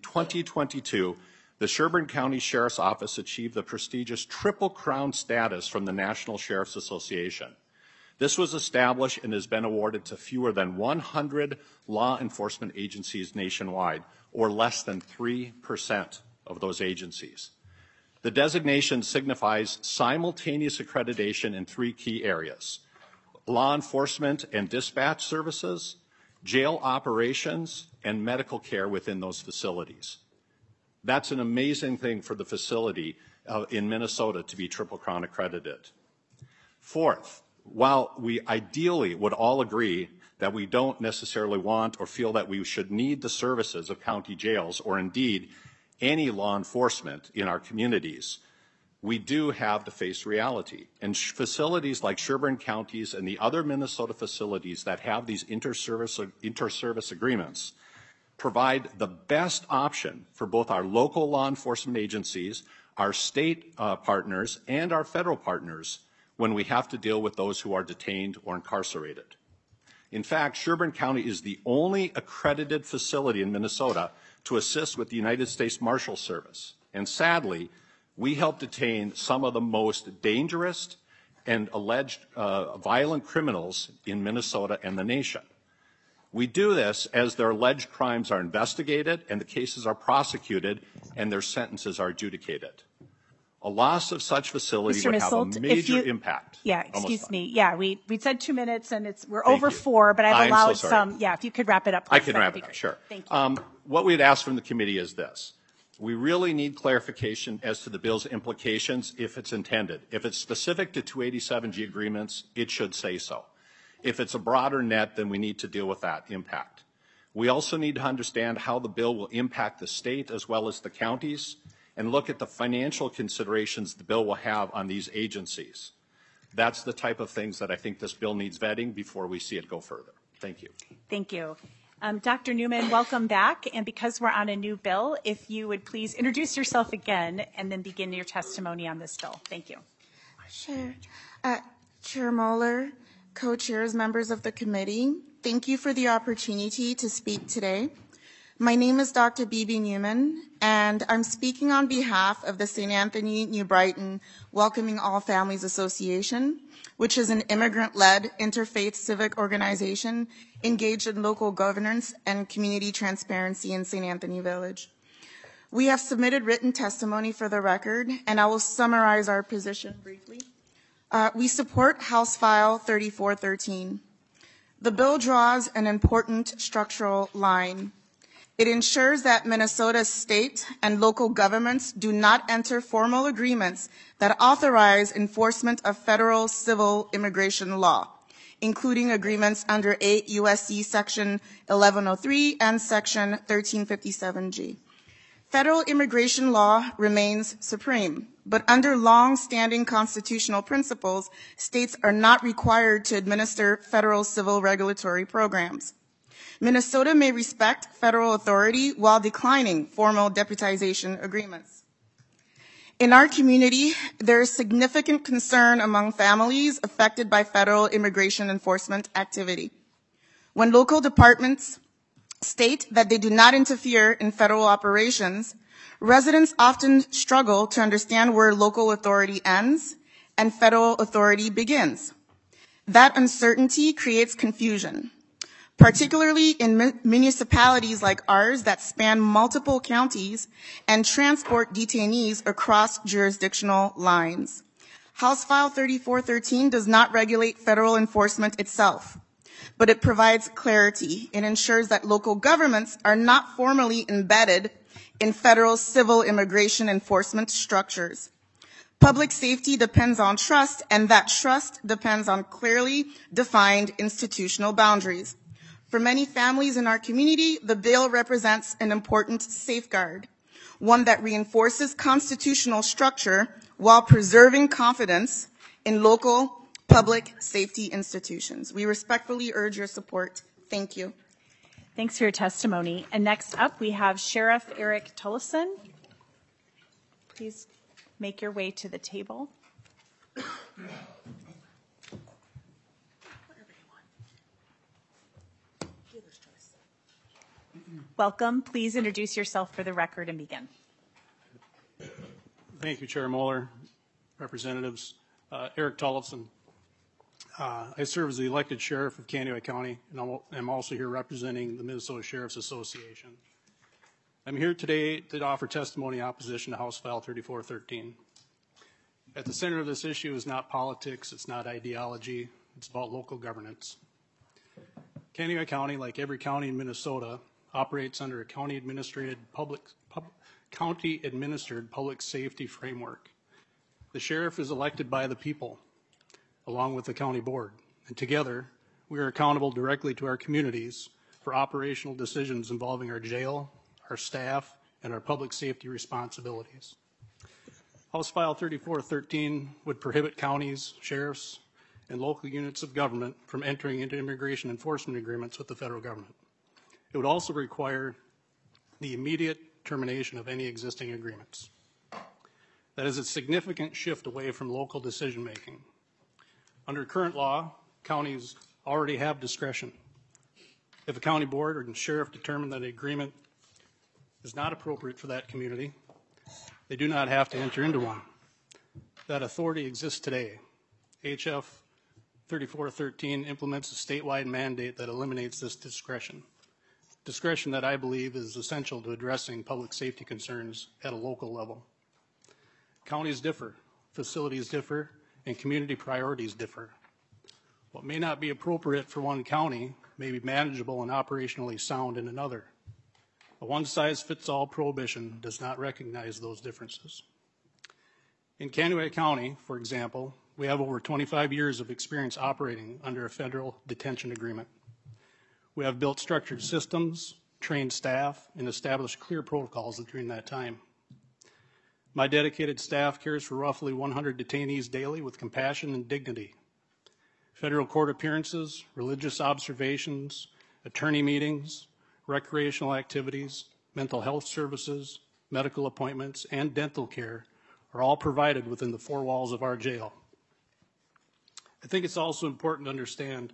2022, the Sherburne County Sheriff's Office achieved the prestigious Triple Crown status from the National Sheriff's Association. This was established and has been awarded to fewer than 100 law enforcement agencies nationwide, or less than 3% of those agencies. The designation signifies simultaneous accreditation in three key areas: law enforcement and dispatch services, jail operations, and medical care within those facilities. That's an amazing thing for the facility in Minnesota to be Triple Crown accredited. Fourth, while we ideally would all agree that we don't necessarily want or feel that we should need the services of county jails or indeed any law enforcement in our communities, we do have to face reality. And facilities like Sherburne Counties and the other Minnesota facilities that have these inter-service agreements provide the best option for both our local law enforcement agencies, our state partners, and our federal partners when we have to deal with those who are detained or incarcerated. In fact, Sherburne County is the only accredited facility in Minnesota to assist with the United States Marshal Service. And sadly, we help detain some of the most dangerous and alleged violent criminals in Minnesota and the nation. We do this as their alleged crimes are investigated and the cases are prosecuted and their sentences are adjudicated. A loss of such facility would have a major impact. Yeah, excuse me. Yeah, we said 2 minutes and we're over 4, but I've allowed some. Yeah, if you could wrap it up, please. I can wrap it up, sure. Thank you. What we'd ask from the committee is this. We really need clarification as to the bill's implications if it's intended. If it's specific to 287G agreements, it should say so. If it's a broader net, then we need to deal with that impact. We also need to understand how the bill will impact the state as well as the counties, and look at the financial considerations the bill will have on these agencies. That's the type of things that I think this bill needs vetting before we see it go further. Thank you. Thank you. Dr. Newman, welcome back. And because we're on a new bill, if you would please introduce yourself again and then begin your testimony on this bill. Thank you. Sure. Chair Moeller, co-chairs, members of the committee, thank you for the opportunity to speak today. My name is Dr. Bibi Newman, and I'm speaking on behalf of the St. Anthony New Brighton Welcoming All Families Association, which is an immigrant-led interfaith civic organization engaged in local governance and community transparency in St. Anthony Village. We have submitted written testimony for the record, and I will summarize our position briefly. We support House File 3413. The bill draws an important structural line. It ensures that Minnesota's state and local governments do not enter formal agreements that authorize enforcement of federal civil immigration law, including agreements under 8 U.S.C. Section 1103 and Section 1357G. Federal immigration law remains supreme, but under long-standing constitutional principles, states are not required to administer federal civil regulatory programs. Minnesota may respect federal authority while declining formal deputization agreements. In our community, there is significant concern among families affected by federal immigration enforcement activity. When local departments state that they do not interfere in federal operations, residents often struggle to understand where local authority ends and federal authority begins. That uncertainty creates confusion, particularly in municipalities like ours that span multiple counties and transport detainees across jurisdictional lines. House File 3413 does not regulate federal enforcement itself, but it provides clarity. It ensures that local governments are not formally embedded in federal civil immigration enforcement structures. Public safety depends on trust, and that trust depends on clearly defined institutional boundaries. For many families in our community, the bill represents an important safeguard, one that reinforces constitutional structure while preserving confidence in local public safety institutions. We respectfully urge your support. Thank you. Thanks for your testimony. And next up, we have Sheriff Eric Tullison. Please make your way to the table. Welcome. Please introduce yourself for the record and begin. Thank you, Chair Moeller, representatives. Eric Tullison. I serve as the elected sheriff of Kaneohe County, and I'm also here representing the Minnesota Sheriff's Association. I'm here today to offer testimony in opposition to House File 3413. At the center of this issue is not politics, it's not ideology, it's about local governance. Kaneohe County, like every county in Minnesota, operates under a county-administered public safety framework. The sheriff is elected by the people, along with the county board, and together we are accountable directly to our communities for operational decisions involving our jail, our staff, and our public safety responsibilities. House File 3413 would prohibit counties, sheriffs, and local units of government from entering into immigration enforcement agreements with the federal government. It would also require the immediate termination of any existing agreements. That is a significant shift away from local decision-making. Under current law, counties already have discretion. If a county board or sheriff determine that an agreement is not appropriate for that community, they do not have to enter into one. That authority exists today. HF 3413 implements a statewide mandate that eliminates this discretion that I believe is essential to addressing public safety concerns at a local level. Counties differ, facilities differ, and community priorities differ. What may not be appropriate for one county may be manageable and operationally sound in another. A one-size-fits-all prohibition does not recognize those differences. In Kaneohe County, for example, we have over 25 years of experience operating under a federal detention agreement. We have built structured systems, trained staff, and established clear protocols during that time. My dedicated staff cares for roughly 100 detainees daily with compassion and dignity. Federal court appearances, religious observations, attorney meetings, recreational activities, mental health services, medical appointments, and dental care are all provided within the four walls of our jail. I think it's also important to understand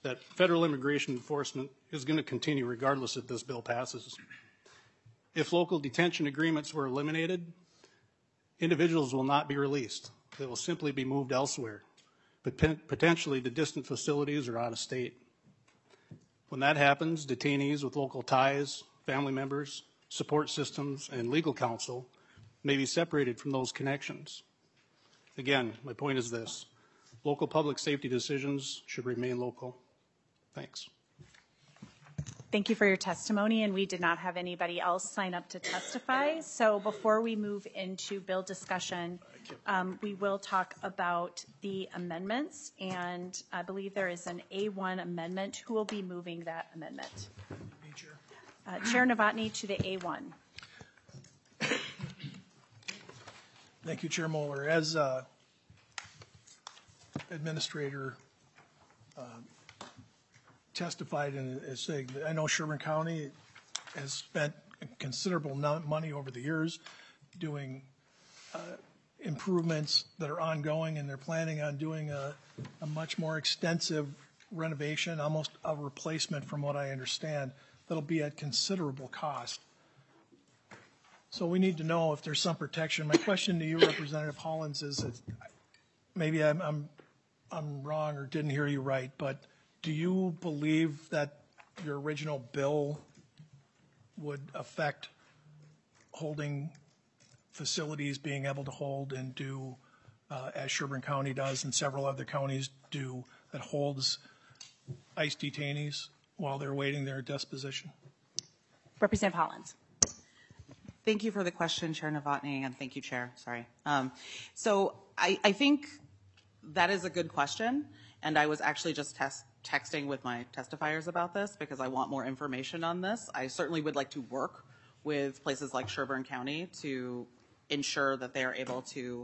that federal immigration enforcement is going to continue regardless if this bill passes. If local detention agreements were eliminated, individuals will not be released. They will simply be moved elsewhere, but potentially to distant facilities or out of state. When that happens, detainees with local ties, family members, support systems, and legal counsel may be separated from those connections. Again, my point is this: local public safety decisions should remain local. Thanks. Thank you for your testimony, and we did not have anybody else sign up to testify. So before we move into bill discussion, we will talk about the amendments, and I believe there is an A1 amendment. Who will be moving that amendment? Chair Novotny to the A1. Thank you, Chair Moeller. As Administrator testified and is saying, I know Sherburne County has spent considerable money over the years doing improvements that are ongoing, and they're planning on doing a much more extensive renovation, almost a replacement from what I understand, that'll be at considerable cost. So we need to know if there's some protection. My question to you, Representative Hollins, is maybe I'm wrong or didn't hear you right, but do you believe that your original bill would affect holding facilities being able to hold and do, as Sherburne County does and several other counties do, that holds ICE detainees while they're waiting their disposition? Representative Hollins. Thank you for the question, Chair Novotny, and thank you, Chair. Sorry. So I think that is a good question, and I was actually just texting with my testifiers about this because I want more information on this. I certainly would like to work with places like Sherburne County to ensure that they are able to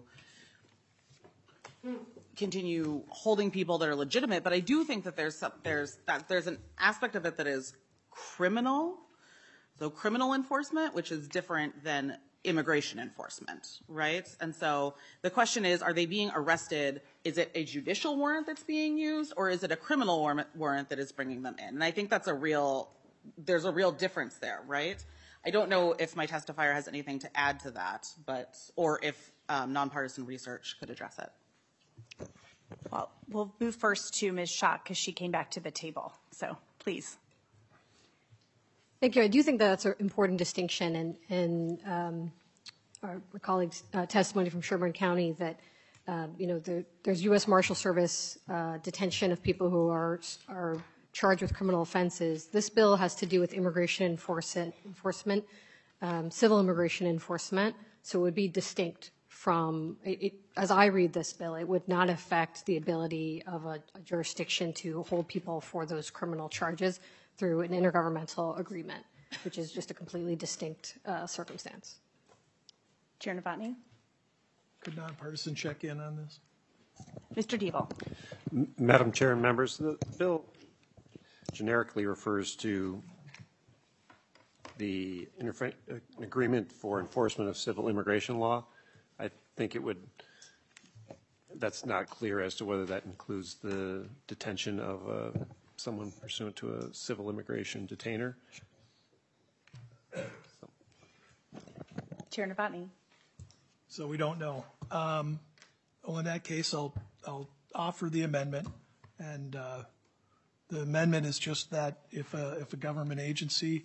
continue holding people that are legitimate, but I do think that there's an aspect of it that is criminal. So criminal enforcement, which is different than immigration enforcement, right? And so the question is, are they being arrested? Is it a judicial warrant that's being used, or is it a criminal warrant that is bringing them in? And I think there's a real difference there, right? I don't know if my testifier has anything to add to that, or if nonpartisan research could address it. Well, we'll move first to Ms. Schott because she came back to the table. So please. Thank you. I do think that's an important distinction, and our colleague's testimony from Sherburne County that there's U.S. Marshal Service detention of people who are charged with criminal offenses. This bill has to do with immigration enforcement, civil immigration enforcement, so it would be distinct from, as I read this bill, it would not affect the ability of a jurisdiction to hold people for those criminal charges through an intergovernmental agreement, which is just a completely distinct circumstance. Chair Novotny. Could nonpartisan check in on this? Mr. Deagle. Madam Chair and members, the bill generically refers to the agreement for enforcement of civil immigration law. I think that's not clear as to whether that includes the detention of someone pursuant to a civil immigration detainer. Chair Novotny. So we don't know. Well, in that case, I'll offer the amendment, and the amendment is just that if a government agency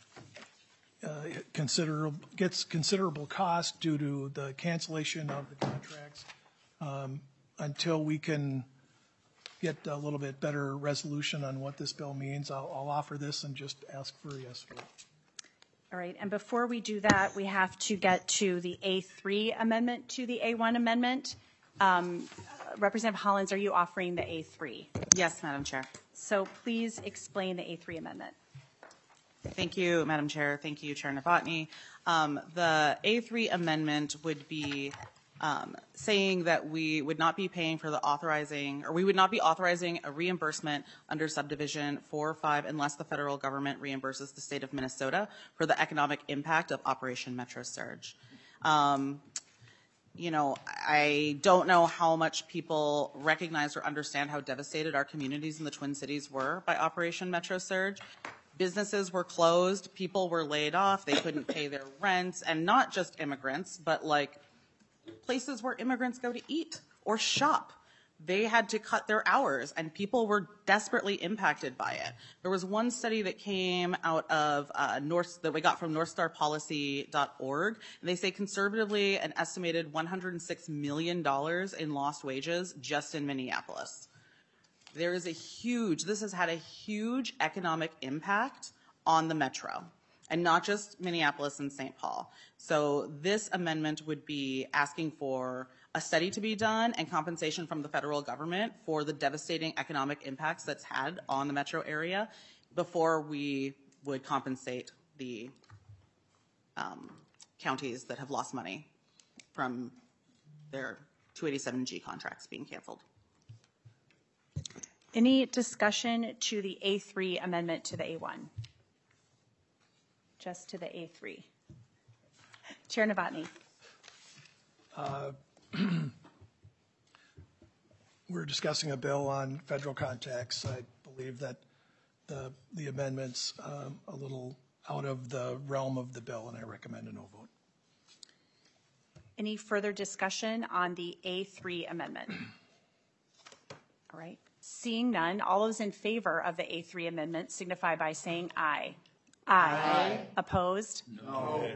gets considerable cost due to the cancellation of the contracts, until we can get a little bit better resolution on what this bill means, I'll offer this and just ask for a yes vote. All right, and before we do that, we have to get to the A3 amendment to the A1 amendment. Representative Hollins, are you offering the A3? Yes, Madam Chair. So please explain the A3 amendment. Thank you, Madam Chair. Thank you, Chair Novotny. The A3 amendment would be saying that we would not be paying for the authorizing, or we would not be authorizing a reimbursement under subdivision 4 or 5 unless the federal government reimburses the state of Minnesota for the economic impact of Operation Metro Surge. You know, I don't know how much people recognize or understand how devastated our communities in the Twin Cities were by Operation Metro Surge. Businesses were closed, people were laid off, they couldn't pay their rents, and not just immigrants, but like places where immigrants go to eat or shop. They had to cut their hours, and people were desperately impacted by it. There was one study that came out of that we got from NorthstarPolicy.org, and they say conservatively an estimated $106 million in lost wages just in Minneapolis. This has had a huge economic impact on the metro, and not just Minneapolis and St. Paul. So this amendment would be asking for a study to be done and compensation from the federal government for the devastating economic impacts that's had on the metro area before we would compensate the counties that have lost money from their 287G contracts being canceled. Any discussion to the A3 amendment to the A1? Just to the A3. Chair Novotny. We're discussing a bill on federal contacts. I believe that the amendment's a little out of the realm of the bill, and I recommend a no vote. Any further discussion on the A3 amendment? All right. Seeing none, all those in favor of the A3 amendment signify by saying aye. Aye. Opposed? No.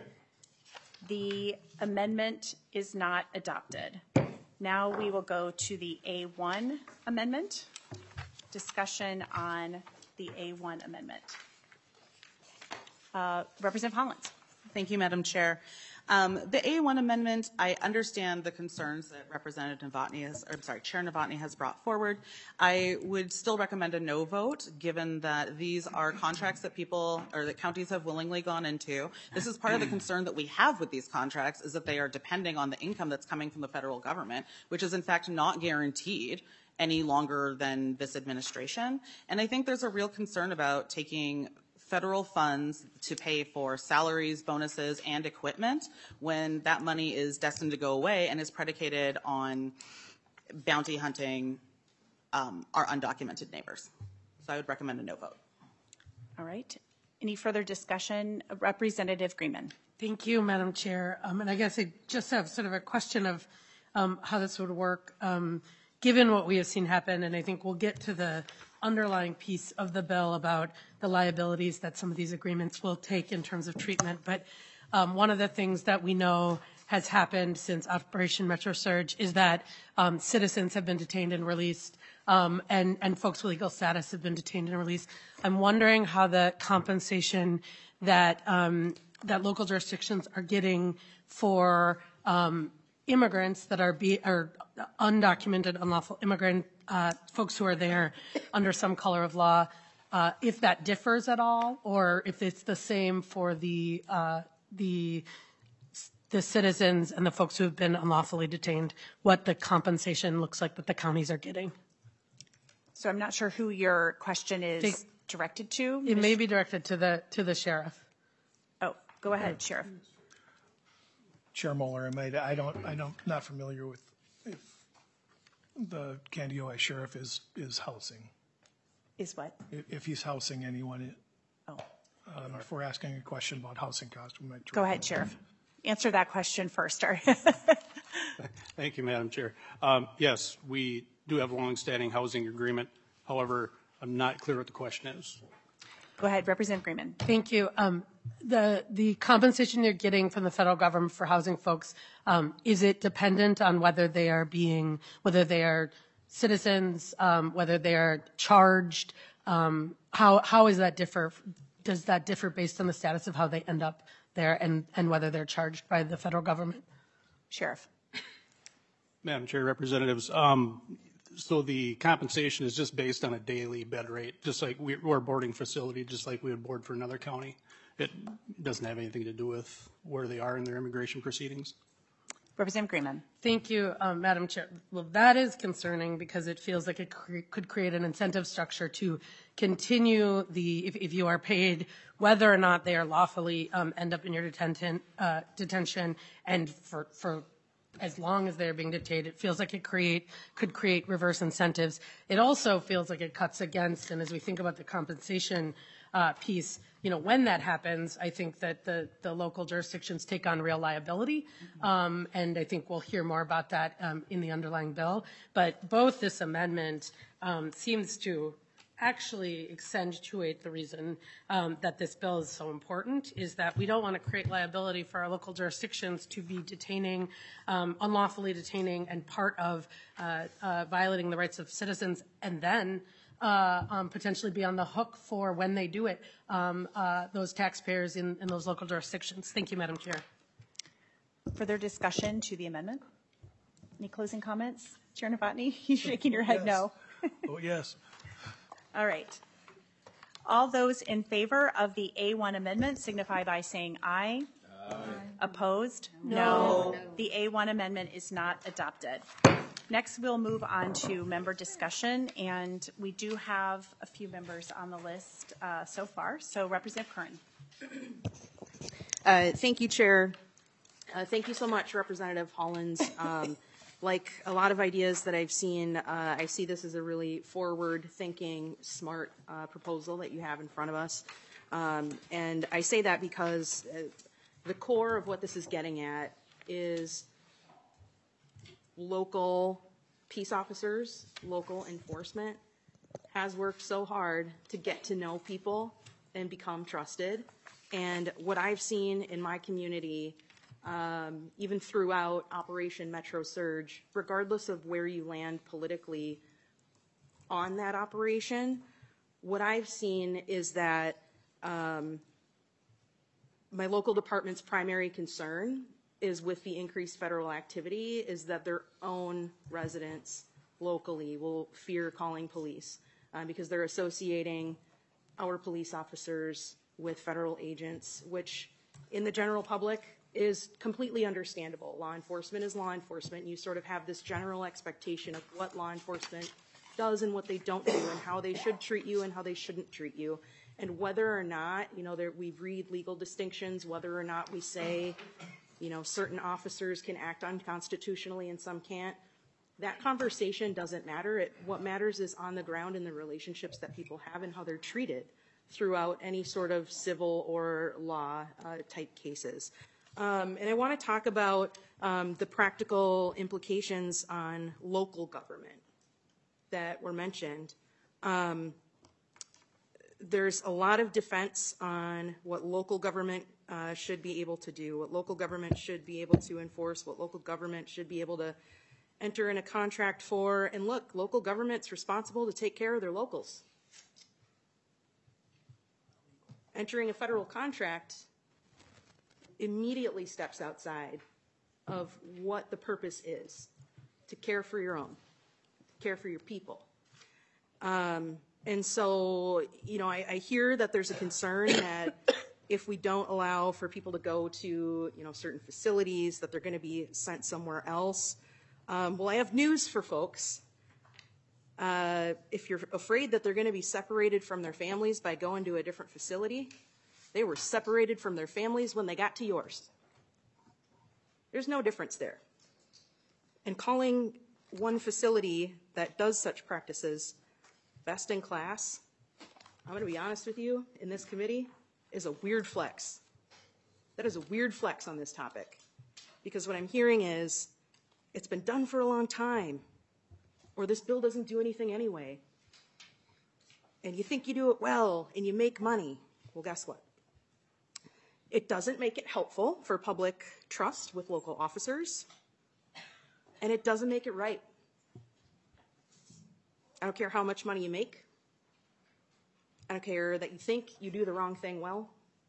The amendment is not adopted. Now we will go to the A1 amendment. Discussion on the A1 amendment. Representative Hollins. Thank you, Madam Chair. The A1 amendment, I understand the concerns that Chair Novotny has brought forward. I would still recommend a no vote, given that these are contracts that that counties have willingly gone into. This is part of the concern that we have with these contracts, is that they are depending on the income that's coming from the federal government, which is in fact not guaranteed any longer than this administration. And I think there's a real concern about taking federal funds to pay for salaries, bonuses, and equipment when that money is destined to go away and is predicated on bounty hunting our undocumented neighbors. So I would recommend a no vote. All right. Any further discussion? Representative Greenman. Thank you, Madam Chair. And I guess I just have sort of a question of how this would work, given what we have seen happen, and I think we'll get to the underlying piece of the bill about the liabilities that some of these agreements will take in terms of treatment. But one of the things that we know has happened since Operation Metro Surge is that citizens have been detained and released, and folks with legal status have been detained and released. I'm wondering how the compensation that that local jurisdictions are getting for immigrants that are undocumented, unlawful immigrant folks who are there under some color of law, if that differs at all, or if it's the same for the citizens and the folks who have been unlawfully detained, what the compensation looks like that the counties are getting. So I'm not sure who your question is directed to. It may be directed to the sheriff. Oh, go ahead, Sheriff. Chair Moeller, I'm not familiar with if the Candioi sheriff is housing. Is what? If he's housing anyone. Oh. If we're asking a question about housing costs, we might. Go ahead, Sheriff. Answer that question first. Thank you, Madam Chair. Yes, we do have a long-standing housing agreement. However, I'm not clear what the question is. Go ahead, Representative Greenman. Thank you. The compensation you're getting from the federal government for housing folks, is it dependent on whether they are citizens, whether they are charged? How is that differ? Does that differ based on the status of how they end up there and whether they're charged by the federal government? Sheriff. Madam Chair, Representatives, so the compensation is just based on a daily bed rate, just like we're a boarding facility, just like we would board for another county. It doesn't have anything to do with where they are in their immigration proceedings. Representative Greenman. Thank you, Madam Chair. Well, that is concerning because it feels like it could create an incentive structure to continue if you are paid, whether or not they are lawfully end up in your detention, and for as long as they're being dictated. It feels like it could create reverse incentives. It also feels like it cuts against, and as we think about the compensation piece, when that happens, I think that the local jurisdictions take on real liability, and I think we'll hear more about that in the underlying bill. But both this amendment seems to actually accentuate the reason that this bill is so important, is that we don't want to create liability for our local jurisdictions to be detaining, unlawfully detaining, and part of violating the rights of citizens, and then potentially be on the hook for, when they do it, those taxpayers in those local jurisdictions. Thank you, Madam Chair. Further discussion to the amendment? Any closing comments? Chair Novotny, you're shaking your head no. Oh, yes. All right. All those in favor of the A1 amendment signify by saying aye. Aye. Opposed? No. The A1 amendment is not adopted. Next, we'll move on to member discussion, and we do have a few members on the list so far. So, Representative Curran. Thank you, Chair. Thank you so much, Representative Hollins. Like a lot of ideas that I've seen, I see this as a really forward-thinking, smart proposal that you have in front of us. And I say that because the core of what this is getting at is local peace officers, local enforcement has worked so hard to get to know people and become trusted. And what I've seen in my community, even throughout Operation Metro Surge, regardless of where you land politically on that operation, what I've seen is that my local department's primary concern is with the increased federal activity is that their own residents locally will fear calling police because they're associating our police officers with federal agents, which in the general public is completely understandable. Law enforcement is law enforcement. You sort of have this general expectation of what law enforcement does and what they don't do and how they should treat you and how they shouldn't treat you. And whether or not, we read legal distinctions, whether or not we say, certain officers can act unconstitutionally and some can't, that conversation doesn't matter. What matters is on the ground in the relationships that people have and how they're treated throughout any sort of civil or law type cases. And I want to talk about the practical implications on local government that were mentioned. There's a lot of defense on what local government should be able to do, what local government should be able to enforce, what local government should be able to enter in a contract for. And look, local government's responsible to take care of their locals. Entering a federal contract immediately steps outside of what the purpose is, to care for your own, to care for your people. And so, I hear that there's a concern that if we don't allow for people to go to, certain facilities, that they're going to be sent somewhere else. Well, I have news for folks. If you're afraid that they're going to be separated from their families by going to a different facility, they were separated from their families when they got to yours. There's no difference there. And calling one facility that does such practices best in class, I'm going to be honest with you, in this committee, is a weird flex. That is a weird flex on this topic. Because what I'm hearing is, it's been done for a long time, or this bill doesn't do anything anyway. And you think you do it well, and you make money. Well, guess what? It doesn't make it helpful for public trust with local officers, and it doesn't make it right. I don't care how much money you make. I don't care that you think you do the wrong thing well.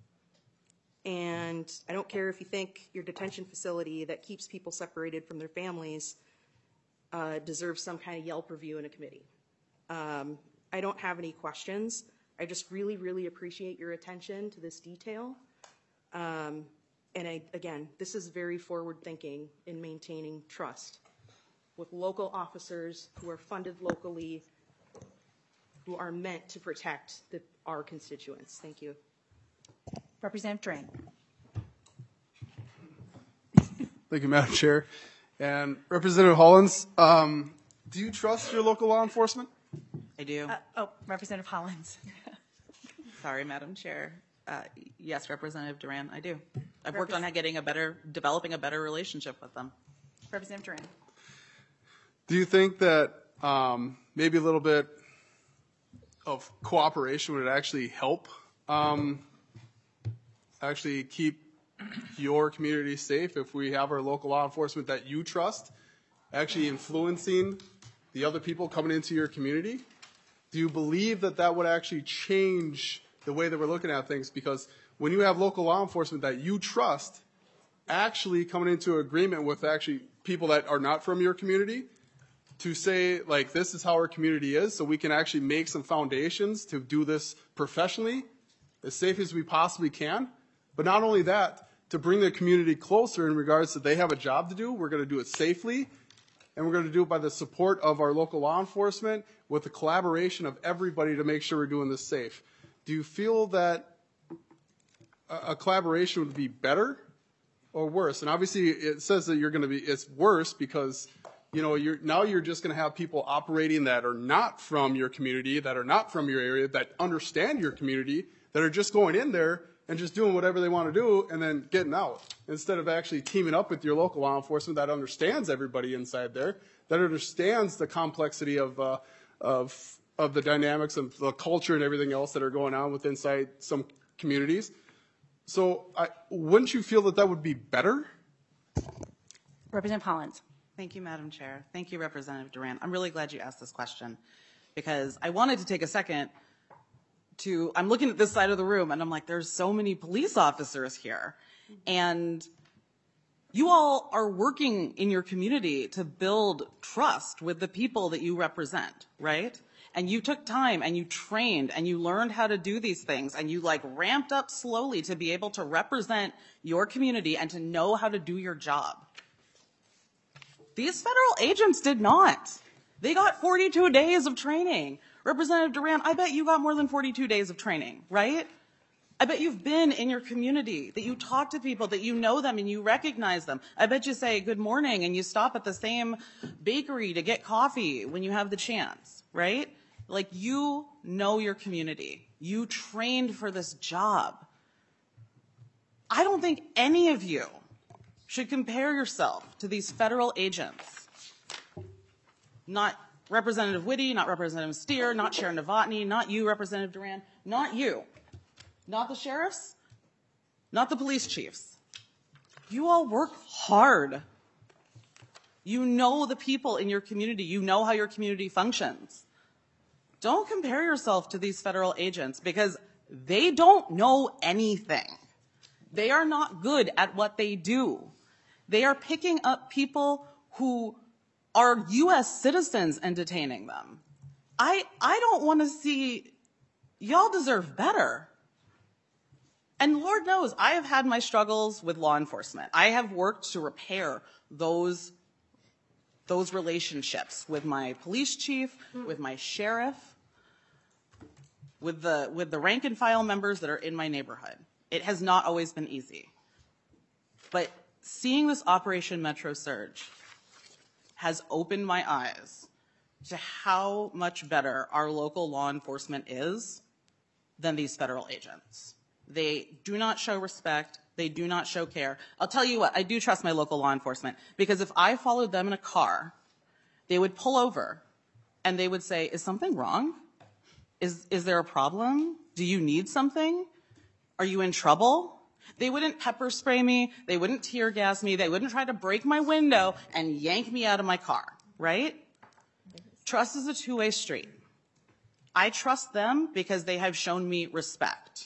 And I don't care if you think your detention facility that keeps people separated from their families deserves some kind of Yelp review in a committee. I don't have any questions. I just really, really appreciate your attention to this detail. And again, this is very forward thinking in maintaining trust with local officers who are funded locally, who are meant to protect our constituents. Thank you. Representative Drain. Thank you, Madam Chair. And Representative Hollins, do you trust your local law enforcement? I do. Representative Hollins. Sorry, Madam Chair. Yes, Representative Duran, I do. I've worked on developing a better relationship with them. Representative Duran. Do you think that maybe a little bit of cooperation would actually help actually keep your community safe if we have our local law enforcement that you trust actually influencing the other people coming into your community? Do you believe that that would actually change the way that we're looking at things? Because when you have local law enforcement that you trust actually coming into agreement with actually people that are not from your community to say, like, this is how our community is, so we can actually make some foundations to do this professionally, as safe as we possibly can. But not only that, to bring the community closer in regards to they have a job to do, we're going to do it safely, and we're going to do it by the support of our local law enforcement with the collaboration of everybody to make sure we're doing this safe. Do you feel that a collaboration would be better or worse? And obviously it says that it's worse because you're just going to have people operating that are not from your community, that are not from your area, that understand your community, that are just going in there and just doing whatever they want to do and then getting out, instead of actually teaming up with your local law enforcement that understands everybody inside there, that understands the complexity of the dynamics of the culture and everything else that are going on with inside some communities. So wouldn't you feel that that would be better? Representative Hollins. Thank you, Madam Chair. Thank you, Representative Duran. I'm really glad you asked this question because I wanted to take a second I'm looking at this side of the room and I'm like, there's so many police officers here. And you all are working in your community to build trust with the people that you represent, right? And you took time and you trained and you learned how to do these things and you ramped up slowly to be able to represent your community and to know how to do your job. These federal agents did not. They got 42 days of training. Representative Duran, I bet you got more than 42 days of training, right? I bet you've been in your community, that you talk to people, that you know them and you recognize them. I bet you say good morning and you stop at the same bakery to get coffee when you have the chance, right? You know your community. You trained for this job. I don't think any of you should compare yourself to these federal agents. Not Representative Whitty, not Representative Steer, not Sharon Novotny, not you, Representative Duran, not you. Not the sheriffs, not the police chiefs. You all work hard. You know the people in your community. You know how your community functions. Don't compare yourself to these federal agents because they don't know anything. They are not good at what they do. They are picking up people who are U.S. citizens and detaining them. I don't want to see, y'all deserve better. And Lord knows, I have had my struggles with law enforcement. I have worked to repair those relationships with my police chief, with my sheriff, with the rank and file members that are in my neighborhood. It has not always been easy. But seeing this Operation Metro Surge has opened my eyes to how much better our local law enforcement is than these federal agents. They do not show respect. They do not show care. I'll tell you what, I do trust my local law enforcement because if I followed them in a car, they would pull over and they would say, is something wrong? Is there a problem? Do you need something? Are you in trouble? They wouldn't pepper spray me. They wouldn't tear gas me. They wouldn't try to break my window and yank me out of my car, right? Trust is a two-way street. I trust them because they have shown me respect.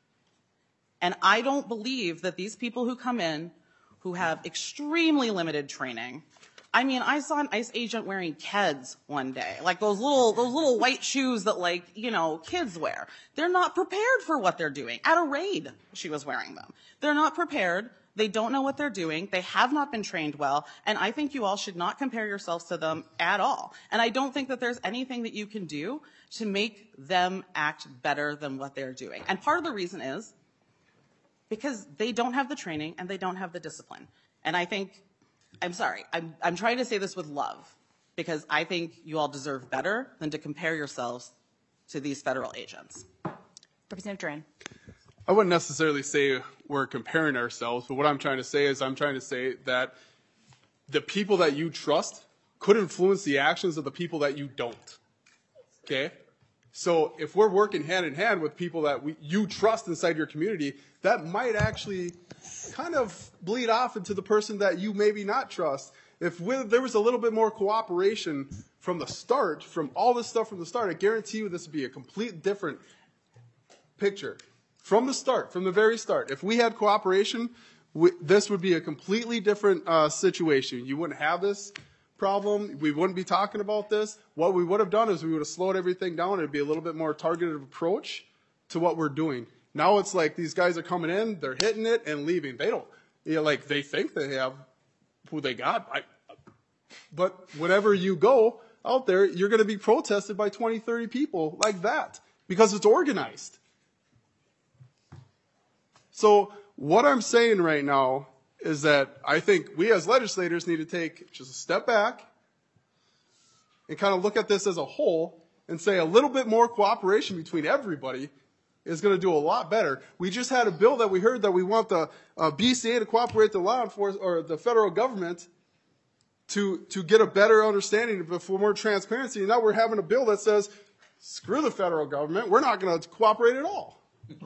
And I don't believe that these people who come in, who have extremely limited training, I mean, I saw an ICE agent wearing Keds one day, like those little white shoes that kids wear. They're not prepared for what they're doing. At a raid, she was wearing them. They're not prepared. They don't know what they're doing. They have not been trained well. And I think you all should not compare yourselves to them at all. And I don't think that there's anything that you can do to make them act better than what they're doing. And part of the reason is because they don't have the training and they don't have the discipline. And I think I'm sorry. I'm trying to say this with love, because I think you all deserve better than to compare yourselves to these federal agents. Representative Duran. I wouldn't necessarily say we're comparing ourselves, but what I'm trying to say is I'm trying to say that the people that you trust could influence the actions of the people that you don't. Okay? So if we're working hand in hand with people that you trust inside your community, that might actually kind of bleed off into the person that you maybe not trust. If there was a little bit more cooperation from the start, from all this stuff from the start, I guarantee you this would be a complete different picture. From the start, from the very start. If we had cooperation, this would be a completely different situation. You wouldn't have this problem. We wouldn't be talking about this. What we would have done is we would have slowed everything down. It would be a little bit more targeted approach to what we're doing. Now it's like these guys are coming in, they're hitting it and leaving. They don't, they think they have who they got. But whenever you go out there, you're going to be protested by 20, 30 people like that because it's organized. So what I'm saying right now is that I think we as legislators need to take just a step back and kind of look at this as a whole and say a little bit more cooperation between everybody is going to do a lot better. We just had a bill that we heard that we want the BCA to cooperate the law enforcement or the federal government to get a better understanding for more transparency. And now we're having a bill that says, screw the federal government, we're not going to cooperate at all.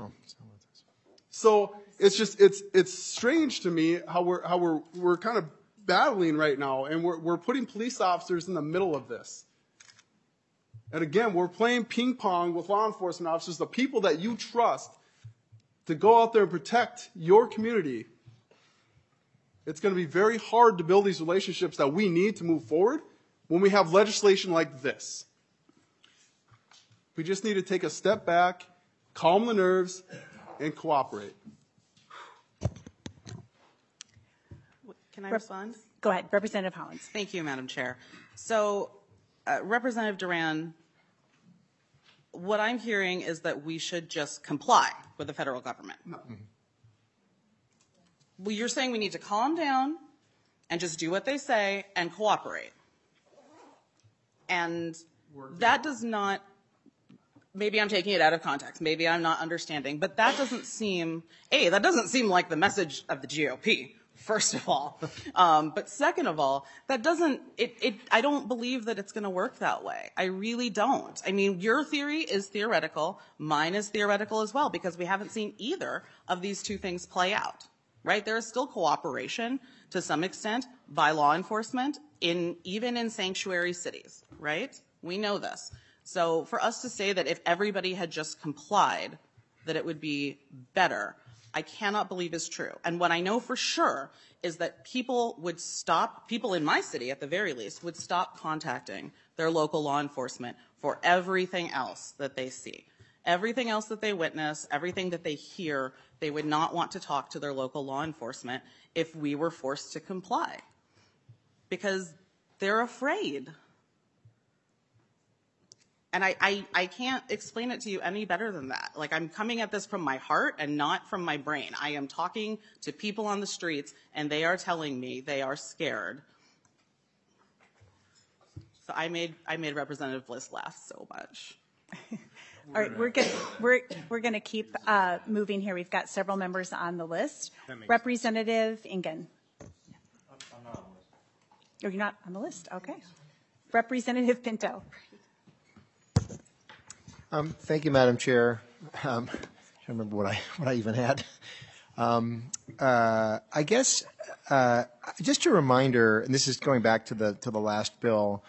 So it's just it's strange to me how we're kind of battling right now, and we're putting police officers in the middle of this. And again, we're playing ping pong with law enforcement officers, the people that you trust to go out there and protect your community. It's going to be very hard to build these relationships that we need to move forward when we have legislation like this. We just need to take a step back, calm the nerves, and cooperate. Can I respond? Go ahead, Representative Hollins. Thank you, Madam Chair. So, Representative Duran, what I'm hearing is that we should just comply with the federal government. No. Well, you're saying we need to calm down and just do what they say and cooperate. And that does not, maybe I'm taking it out of context, maybe I'm not understanding, but that doesn't seem, that doesn't seem like the message of the GOP, first of all. But second of all, that doesn't, I don't believe that it's going to work that way. I really don't. I mean, your theory is theoretical, mine is theoretical as well, because we haven't seen either of these two things play out. Right? There is still cooperation to some extent by law enforcement even in sanctuary cities, right? We know this. So for us to say that if everybody had just complied, that it would be better, I cannot believe is true. And what I know for sure is that people in my city at the very least, would stop contacting their local law enforcement for everything else that they see. Everything else that they witness, everything that they hear, they would not want to talk to their local law enforcement if we were forced to comply. Because they're afraid. And I can't explain it to you any better than that. Like, I'm coming at this from my heart and not from my brain. I am talking to people on the streets, and they are telling me they are scared. So I made Representative Bliss laugh so much. All right, we're going to keep moving here. We've got several members on the list. Representative Ingen. I'm not on the list. Oh, you're not on the list? Okay. Representative Pinto. Thank you, Madam Chair. I can't remember what I even had. I guess just a reminder, and this is going back to the last bill.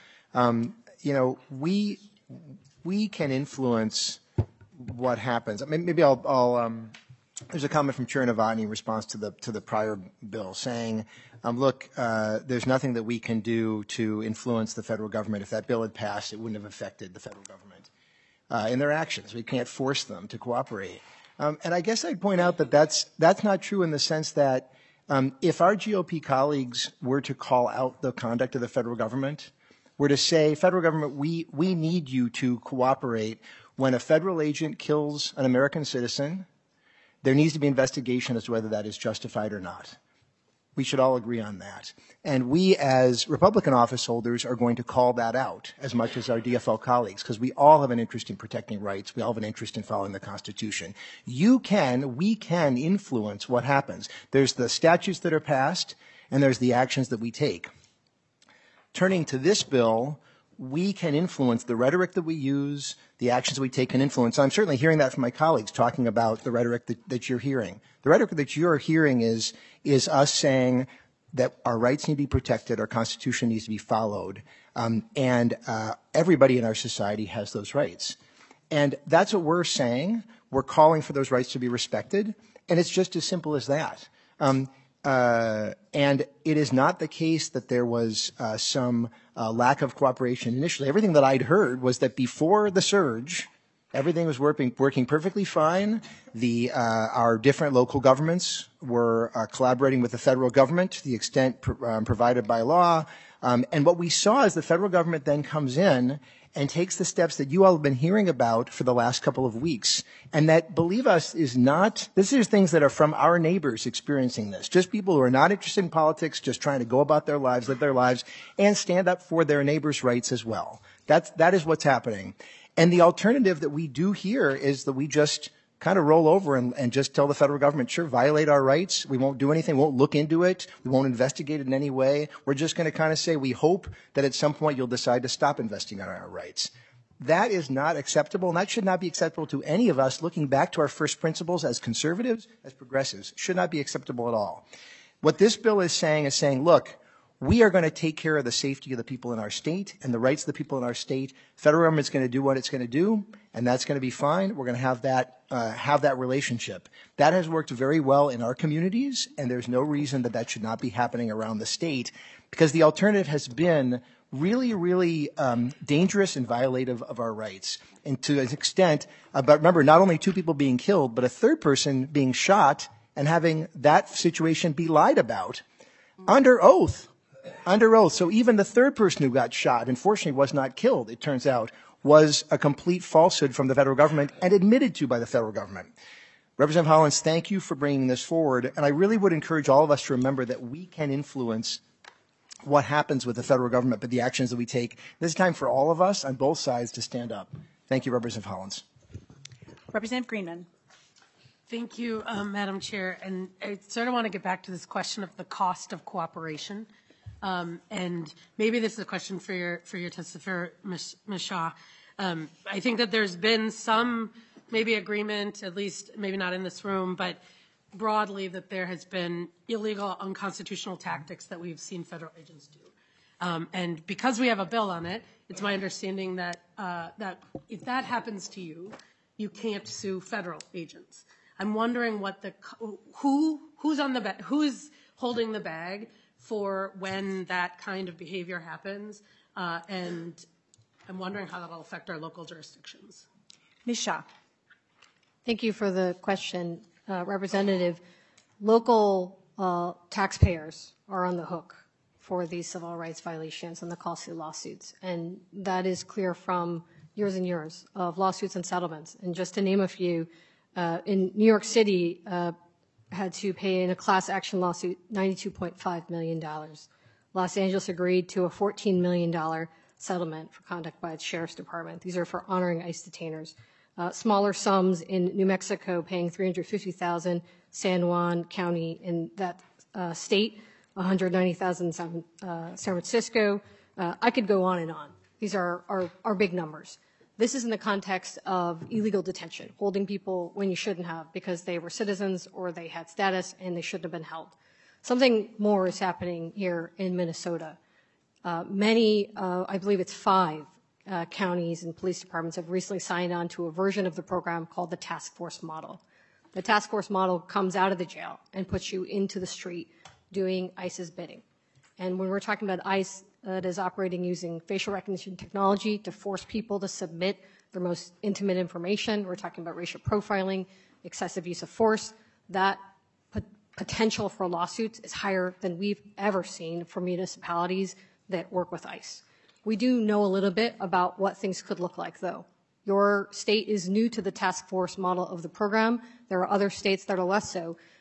We can influence what happens. I mean, maybe I'll there's a comment from Chair Novotny in response to the prior bill saying, look, there's nothing that we can do to influence the federal government. If that bill had passed, it wouldn't have affected the federal government in their actions. We can't force them to cooperate. And I guess I'd point out that that's not true in the sense that if our GOP colleagues were to call out the conduct of the federal government, were to say, federal government, we need you to cooperate. When a federal agent kills an American citizen, there needs to be investigation as to whether that is justified or not. We should all agree on that. And we as Republican office holders are going to call that out as much as our DFL colleagues, because we all have an interest in protecting rights. We all have an interest in following the Constitution. We can influence what happens. There's the statutes that are passed, and there's the actions that we take. Turning to this bill, we can influence the rhetoric that we use, the actions we take can influence. I'm certainly hearing that from my colleagues talking about the rhetoric that you're hearing. The rhetoric that you're hearing is us saying that our rights need to be protected, our Constitution needs to be followed, and everybody in our society has those rights. And that's what we're saying. We're calling for those rights to be respected, and it's just as simple as that. And it is not the case that there was some lack of cooperation initially. Everything that I'd heard was that before the surge, everything was working perfectly fine. Our different local governments were collaborating with the federal government to the extent provided by law. And what we saw is the federal government then comes in and takes the steps that you all have been hearing about for the last couple of weeks. And that, believe us, this is things that are from our neighbors experiencing this. Just people who are not interested in politics, just trying to go about their lives, live their lives, and stand up for their neighbors' rights as well. That is what's happening. And the alternative that we do here is that we just kind of roll over and just tell the federal government, sure, violate our rights. We won't do anything. We won't look into it. We won't investigate it in any way. We're just going to kind of say we hope that at some point you'll decide to stop investing on our rights. That is not acceptable, and that should not be acceptable to any of us looking back to our first principles as conservatives, as progressives. Should not be acceptable at all. What this bill is saying, look, we are going to take care of the safety of the people in our state and the rights of the people in our state. Federal government's going to do what it's going to do, and that's going to be fine. We're going to have that relationship. That has worked very well in our communities, and there's no reason that should not be happening around the state, because the alternative has been really, really dangerous and violative of our rights. And to an extent, but remember, not only 2 people being killed, but a third person being shot and having that situation be lied about under oath. Under oath. So even the third person who got shot, unfortunately was not killed, it turns out, was a complete falsehood from the federal government and admitted to by the federal government. Representative Hollins, thank you for bringing this forward. And I really would encourage all of us to remember that we can influence what happens with the federal government, but the actions that we take. This is time for all of us on both sides to stand up. Thank you, Representative Hollins. Representative Greenman. Thank you, Madam Chair. And I sort of want to get back to this question of the cost of cooperation. And maybe this is a question for your testifier, Ms. Shaw. I think that there's been some maybe agreement, at least maybe not in this room, but broadly that there has been illegal, unconstitutional tactics that we've seen federal agents do. And because we have a bill on it, it's my understanding that that if that happens to you, you can't sue federal agents. I'm wondering what who's holding the bag for when that kind of behavior happens, and I'm wondering how that will affect our local jurisdictions. Ms. Shaw. Thank you for the question, Representative. Local taxpayers are on the hook for these civil rights violations and the costly lawsuits, and that is clear from years and years of lawsuits and settlements. And just to name a few, in New York City, had to pay in a class action lawsuit $92.5 million. Los Angeles agreed to a $14 million settlement for conduct by its sheriff's department. These are for honoring ICE detainers. Smaller sums in New Mexico paying $350,000, San Juan County in that state, $190,000 in San Francisco. I could go on and on. These are big numbers. This is in the context of illegal detention, holding people when you shouldn't have because they were citizens or they had status and they shouldn't have been held. Something more is happening here in Minnesota. Many, I believe it's 5 counties and police departments have recently signed on to a version of the program called the task force model. The task force model comes out of the jail and puts you into the street doing ICE's bidding. And when we're talking about ICE, that is operating using facial recognition technology to force people to submit their most intimate information. We're talking about racial profiling, excessive use of force. That potential for lawsuits is higher than we've ever seen for municipalities that work with ICE. We do know a little bit about what things could look like, though. Your state is new to the task force model of the program. There are other states that are less so.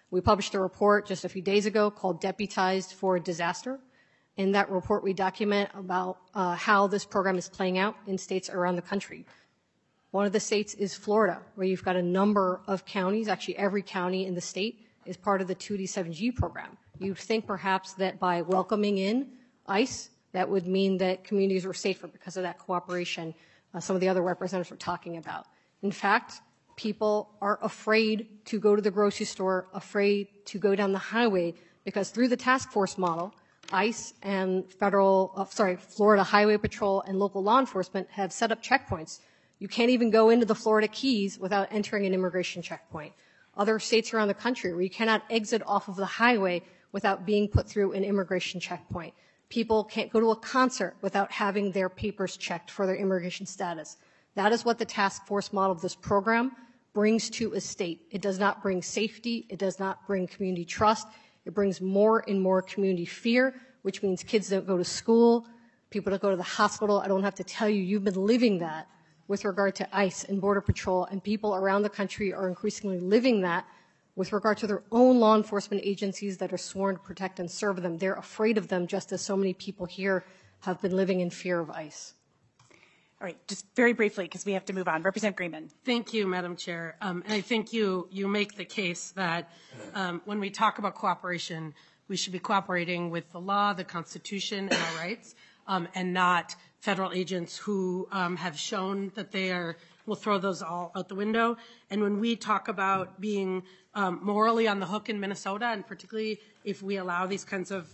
We published a report just a few days ago called Deputized for Disaster. In that report, we document about how this program is playing out in states around the country. One of the states is Florida, where you've got a number of counties, actually every county in the state is part of the 287G program. You'd think perhaps that by welcoming in ICE, that would mean that communities were safer because of that cooperation some of the other representatives were talking about. In fact, people are afraid to go to the grocery store, afraid to go down the highway, because through the task force model, ICE and Florida Highway Patrol and local law enforcement have set up checkpoints. You can't even go into the Florida Keys without entering an immigration checkpoint. Other states around the country where you cannot exit off of the highway without being put through an immigration checkpoint. People can't go to a concert without having their papers checked for their immigration status. That is what the task force model of this program brings to a state. It does not bring safety. It does not bring community trust. It brings more and more community fear, which means kids don't go to school, people don't go to the hospital. I don't have to tell you, you've been living that with regard to ICE and Border Patrol, and people around the country are increasingly living that with regard to their own law enforcement agencies that are sworn to protect and serve them. They're afraid of them, just as so many people here have been living in fear of ICE. All right, just very briefly, because we have to move on. Representative Greenman. Thank you, Madam Chair. And I think you make the case that when we talk about cooperation, we should be cooperating with the law, the Constitution, and our rights, and not federal agents who have shown that will throw those all out the window. And when we talk about being morally on the hook in Minnesota, and particularly if we allow these kinds of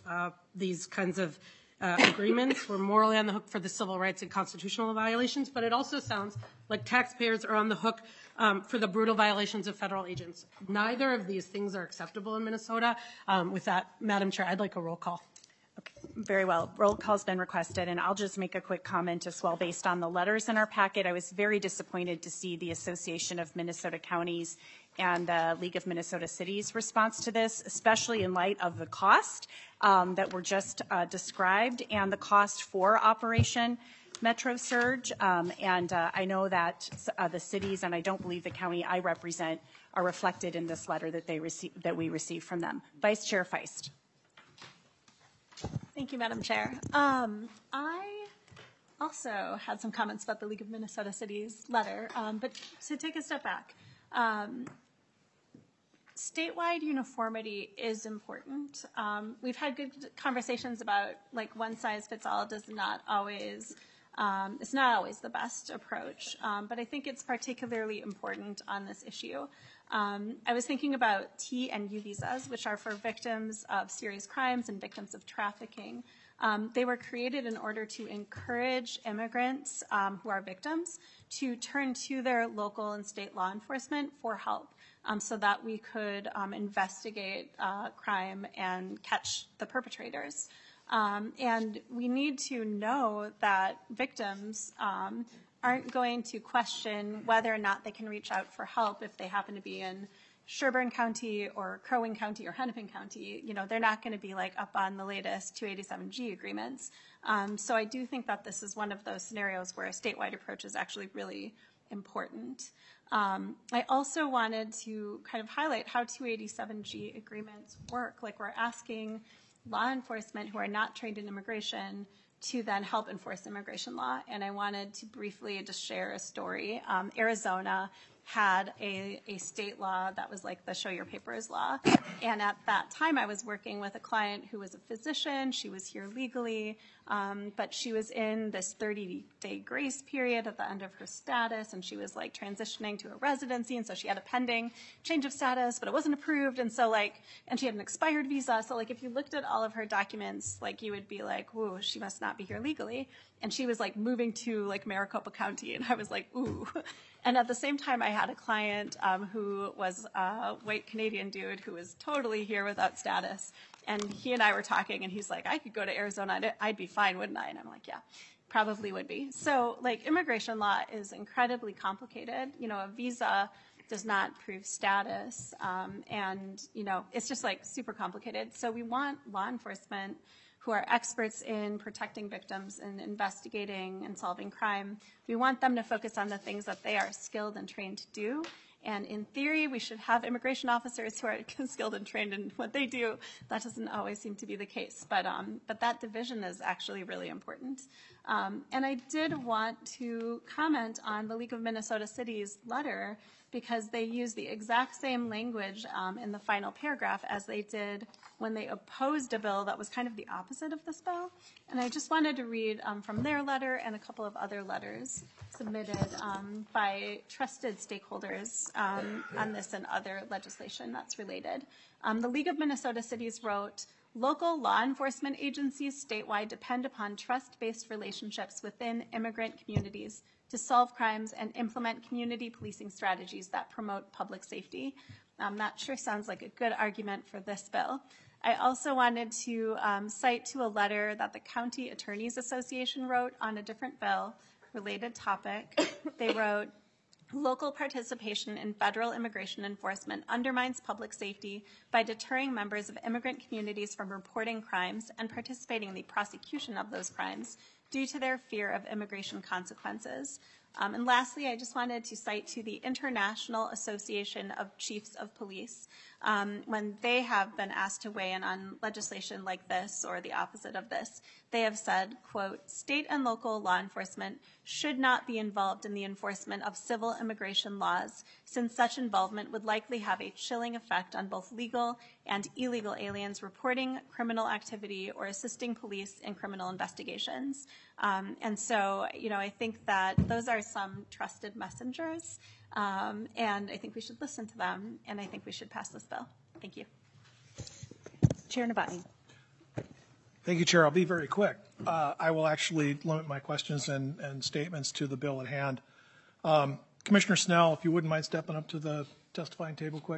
agreements, we're morally on the hook for the civil rights and constitutional violations, but it also sounds like taxpayers are on the hook for the brutal violations of federal agents. Neither of these things are acceptable in Minnesota. With that, Madam Chair, I'd like a roll call. Okay, very well. Roll call's been requested, and I'll just make a quick comment as well based on the letters in our packet. I was very disappointed to see the Association of Minnesota Counties and the League of Minnesota Cities response to this, especially in light of the cost that were just described and the cost for Operation Metro Surge. I know that the cities, and I don't believe the county I represent, are reflected in this letter that we received from them. Vice Chair Feist. Thank you, Madam Chair. I also had some comments about the League of Minnesota Cities letter, but to take a step back, statewide uniformity is important. We've had good conversations about like one size fits all does not always, it's not always the best approach, but I think it's particularly important on this issue. I was thinking about T and U visas, which are for victims of serious crimes and victims of trafficking. They were created in order to encourage immigrants who are victims to turn to their local and state law enforcement for help so that we could investigate crime and catch the perpetrators. And we need to know that victims aren't going to question whether or not they can reach out for help if they happen to be in Sherburne County or Crow Wing County or Hennepin County. You know, they're not going to be like up on the latest 287G agreements. So I do think that this is one of those scenarios where a statewide approach is actually really important. I also wanted to kind of highlight how 287G agreements work. Like we're asking law enforcement who are not trained in immigration to then help enforce immigration law. And I wanted to briefly just share a story. Arizona had a state law that was like the show your papers law. And at that time, I was working with a client who was a physician. She was here legally, but she was in this 30-day grace period at the end of her status, and she was like transitioning to a residency, and so she had a pending change of status, but it wasn't approved, and so like, and she had an expired visa. So like, if you looked at all of her documents, like you would be like, whoa, she must not be here legally. And she was like moving to like Maricopa County, and I was like, ooh. And at the same time, I had a client who was a white Canadian dude who was totally here without status. And he and I were talking, and he's like, I could go to Arizona. I'd be fine, wouldn't I? And I'm like, yeah, probably would be. So, like, immigration law is incredibly complicated. You know, a visa does not prove status. And, you know, it's just, like, super complicated. So we want law enforcement who are experts in protecting victims and investigating and solving crime. We want them to focus on the things that they are skilled and trained to do. And in theory, we should have immigration officers who are skilled and trained in what they do. That doesn't always seem to be the case, but that division is actually really important. And I did want to comment on the League of Minnesota Cities letter because they use the exact same language in the final paragraph as they did when they opposed a bill that was kind of the opposite of this bill. And I just wanted to read from their letter and a couple of other letters submitted by trusted stakeholders on this and other legislation that's related. The League of Minnesota Cities wrote, local law enforcement agencies statewide depend upon trust-based relationships within immigrant communities to solve crimes and implement community policing strategies that promote public safety. That sure sounds like a good argument for this bill. I also wanted to cite to a letter that the County Attorneys Association wrote on a different bill, related topic. They wrote, local participation in federal immigration enforcement undermines public safety by deterring members of immigrant communities from reporting crimes and participating in the prosecution of those crimes due to their fear of immigration consequences. And lastly, I just wanted to cite to the International Association of Chiefs of Police. When they have been asked to weigh in on legislation like this or the opposite of this, they have said, quote, state and local law enforcement should not be involved in the enforcement of civil immigration laws, since such involvement would likely have a chilling effect on both legal and illegal aliens reporting criminal activity or assisting police in criminal investigations. And so, I think that those are some trusted messengers, and I think we should listen to them, and I think we should pass this bill. Thank you. Chair Novotny. Thank you, Chair. I'll be very quick. I will actually limit my questions and statements to the bill at hand. Commissioner Snell, if you wouldn't mind stepping up to the testifying table quick.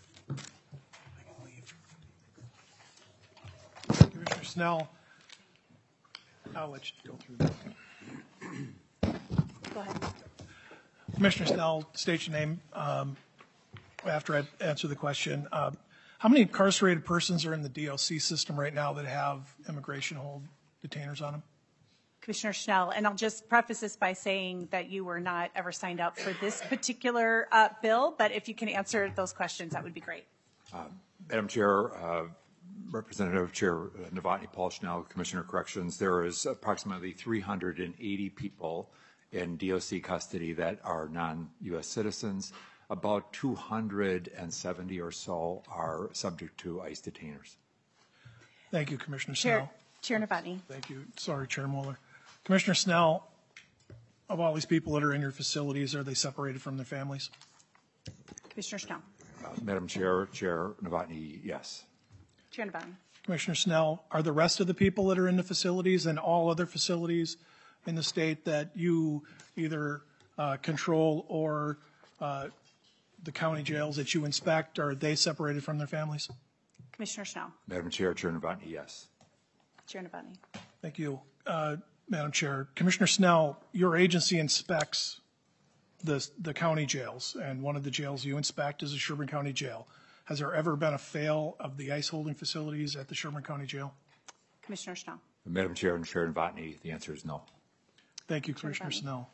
Commissioner Snell, I'll let you go through that. Go ahead. Commissioner Snell, state your name after I answer the question. How many incarcerated persons are in the DOC system right now that have immigration hold detainers on them? Commissioner Schnell, and I'll just preface this by saying that you were not ever signed up for this particular bill, but if you can answer those questions, that would be great. Madam Chair, Representative Chair Novotny, Paul Schnell, Commissioner of Corrections, there is approximately 380 people in DOC custody that are non-U.S. citizens. About 270 or so are subject to ICE detainers. Thank you, Commissioner Snell. Chair Novotny. Thank you. Sorry, Chair Mueller. Commissioner Snell, of all these people that are in your facilities, are they separated from their families? Commissioner Schnell. Madam Chair, Chair Novotny, yes. Chair Novotny. Commissioner Snell, are the rest of the people that are in the facilities and all other facilities in the state that you either control or the county jails that you inspect, are they separated from their families? Commissioner Schnell. Madam Chair, Chair Novotny, yes. Chair Novotny. Thank you, Madam Chair. Commissioner Snell, your agency inspects the county jails, and one of the jails you inspect is the Sherburne County Jail. Has there ever been a fail of the ICE holding facilities at the Sherburne County Jail? Commissioner Schnell. Madam Chair and Chair Novotny, the answer is no. Thank you, Commissioner Snell.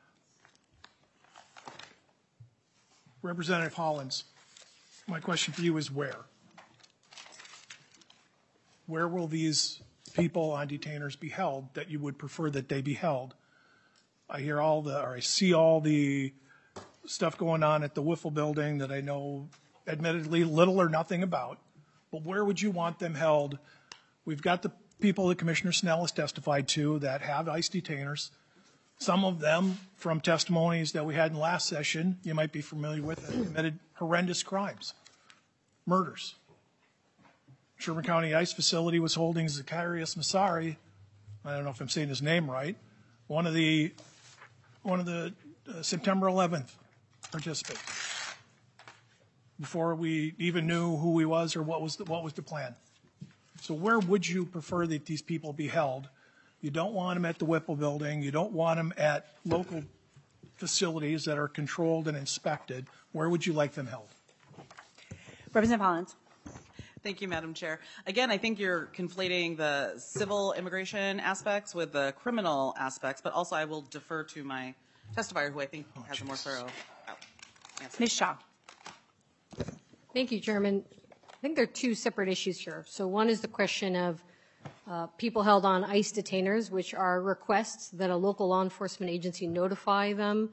Representative Hollins, my question for you is where? Where will these people on detainers be held that you would prefer that they be held? I see all the stuff going on at the Wiffle Building that I know admittedly little or nothing about, but where would you want them held? We've got the people that Commissioner Snell has testified to that have ICE detainers. Some of them, from testimonies that we had in last session, you might be familiar with, have committed horrendous crimes, murders. Sherburne County ICE facility was holding Zacharias Massari, I don't know if I'm saying his name right, one of the September 11th participants, before we even knew who he was or what was the plan. So where would you prefer that these people be held? You don't want them at the Whipple Building. You don't want them at local facilities that are controlled and inspected. Where would you like them held? Representative Hollins. Thank you, Madam Chair. Again, I think you're conflating the civil immigration aspects with the criminal aspects, but also I will defer to my testifier, who I think has a more thorough. answer. Ms. Shaw. Thank you, Chairman. I think there are two separate issues here. So one is the question of people held on ICE detainers, which are requests that a local law enforcement agency notify them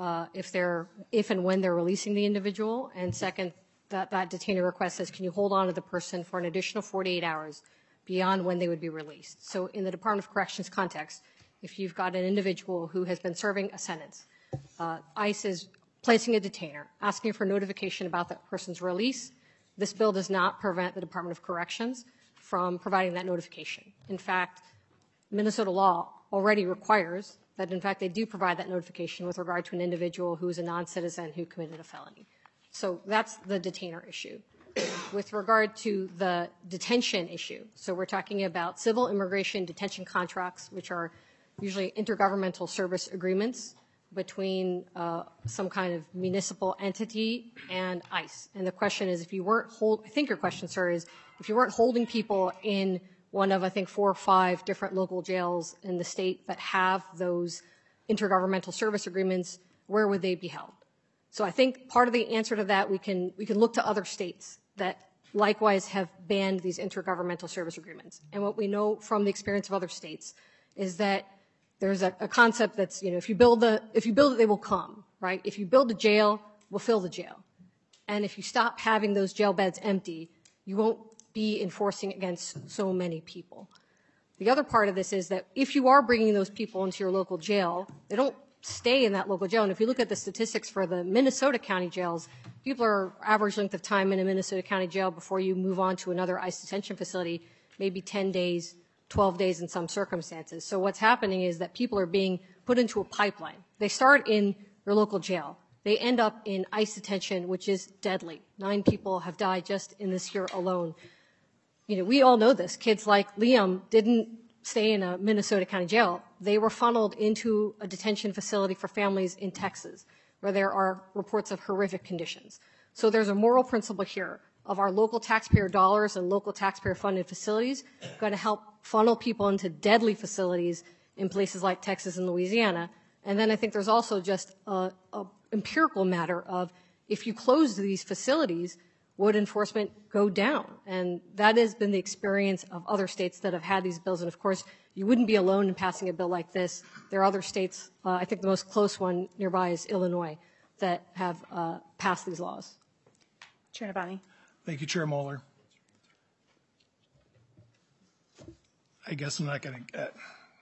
if and when they're releasing the individual. And second, that detainer request says, can you hold on to the person for an additional 48 hours beyond when they would be released? So in the Department of Corrections context, if you've got an individual who has been serving a sentence, ICE is placing a detainer, asking for notification about that person's release. This bill does not prevent the Department of Corrections from providing that notification. In fact, Minnesota law already requires that, in fact, they do provide that notification with regard to an individual who is a non-citizen who committed a felony. So that's the detainer issue. With regard to the detention issue, so we're talking about civil immigration detention contracts, which are usually intergovernmental service agreements between some kind of municipal entity and ICE. And the question is, if you weren't I think your question, sir, is if you weren't holding people in one of, I think, 4 or 5 different local jails in the state that have those intergovernmental service agreements, where would they be held? So I think part of the answer to that, we can look to other states that likewise have banned these intergovernmental service agreements. And what we know from the experience of other states is that there's a concept that's, if you build it, they will come, right? If you build a jail, we'll fill the jail. And if you stop having those jail beds empty, you won't be enforcing against so many people. The other part of this is that if you are bringing those people into your local jail, they don't stay in that local jail. And if you look at the statistics for the Minnesota County jails, people are average length of time in a Minnesota County jail before you move on to another ICE detention facility, maybe 10 days, 12 days in some circumstances. So what's happening is that people are being put into a pipeline. They start in your local jail. They end up in ICE detention, which is deadly. 9 people have died just in this year alone. We all know this. Kids like Liam didn't stay in a Minnesota County jail. They were funneled into a detention facility for families in Texas, where there are reports of horrific conditions. So there's a moral principle here of our local taxpayer dollars and local taxpayer funded facilities going to help funnel people into deadly facilities in places like Texas and Louisiana. And then I think there's also just a empirical matter of if you close these facilities, would enforcement go down? And that has been the experience of other states that have had these bills. And of course, you wouldn't be alone in passing a bill like this. There are other states, I think the most close one nearby is Illinois, that have passed these laws. Chair Navani. Thank you, Chair Moeller. I guess I'm not going to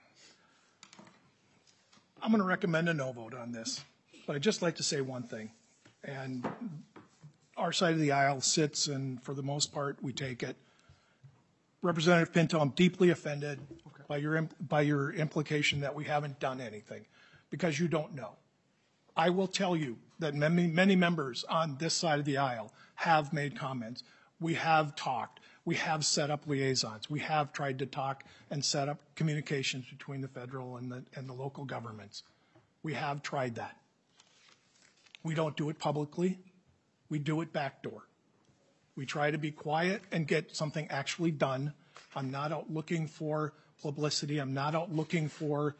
I'm going to recommend a no vote on this, but I'd just like to say one thing. And our side of the aisle sits, and for the most part, we take it. Representative Pinto, I'm deeply offended by your implication that we haven't done anything, because you don't know. I will tell you that many members on this side of the aisle have made comments. We have talked. We have set up liaisons. We have tried to talk and set up communications between the federal and the local governments. We have tried that. We don't do it publicly. We do it backdoor. We try to be quiet and get something actually done. I'm not out looking for publicity. I'm not out looking for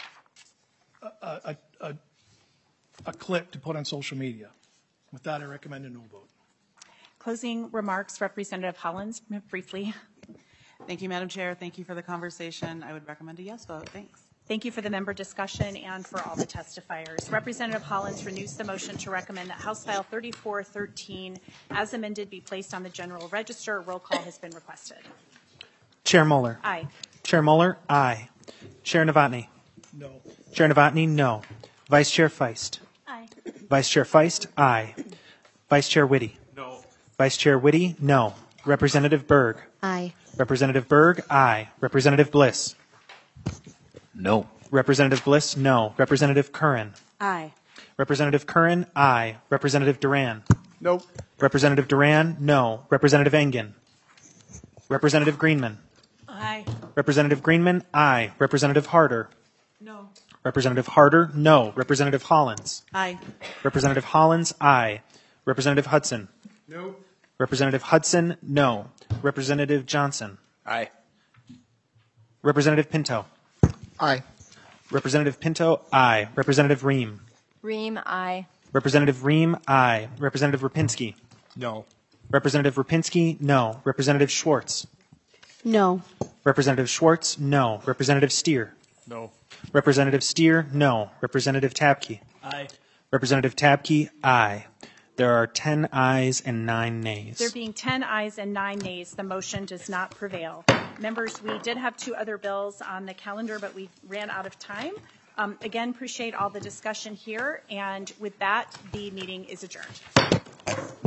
a clip to put on social media. With that, I recommend a no vote. Closing remarks, Representative Hollins, briefly. Thank you, Madam Chair. Thank you for the conversation. I would recommend a yes vote. Thanks. Thank you for the member discussion and for all the testifiers. Representative Hollins renews the motion to recommend that House File 3413, as amended, be placed on the General Register. Roll call has been requested. Chair Moeller. Aye. Chair Moeller, aye. Chair Novotny. No. Chair Novotny, no. Vice Chair Feist. Aye. Vice Chair Feist, aye. Vice Chair Whitty. No. Vice Chair Whitty, no. Representative Berg. Aye. Representative Berg, aye. Representative Bliss. No. Representative Bliss, no. Representative Curran. Aye. Representative Curran, aye. Representative Duran. Nope. Representative Duran, no. Representative Engen. Representative Greenman. Aye. Representative Greenman, aye. Representative Harder. No. Representative Harder, no. Representative Hollins. Aye. Representative Hollins, aye. Representative Hudson. No. Representative Hudson, no. Representative Johnson. Aye. Representative Pinto. Aye. Representative Pinto, aye. Representative Ream. Ream, aye. Representative Ream, aye. Representative Rapinski. No. Representative Rapinski, no. Representative Schwartz. No. Representative Schwartz, no. Representative Steer. No. Representative Steer, no. Representative Tabke. Aye. Representative Tabke, aye. There are 10 ayes and 9 nays. There being 10 ayes and 9 nays, the motion does not prevail. Members, we did have 2 other bills on the calendar, but we ran out of time. Again, appreciate all the discussion here, and with that, the meeting is adjourned.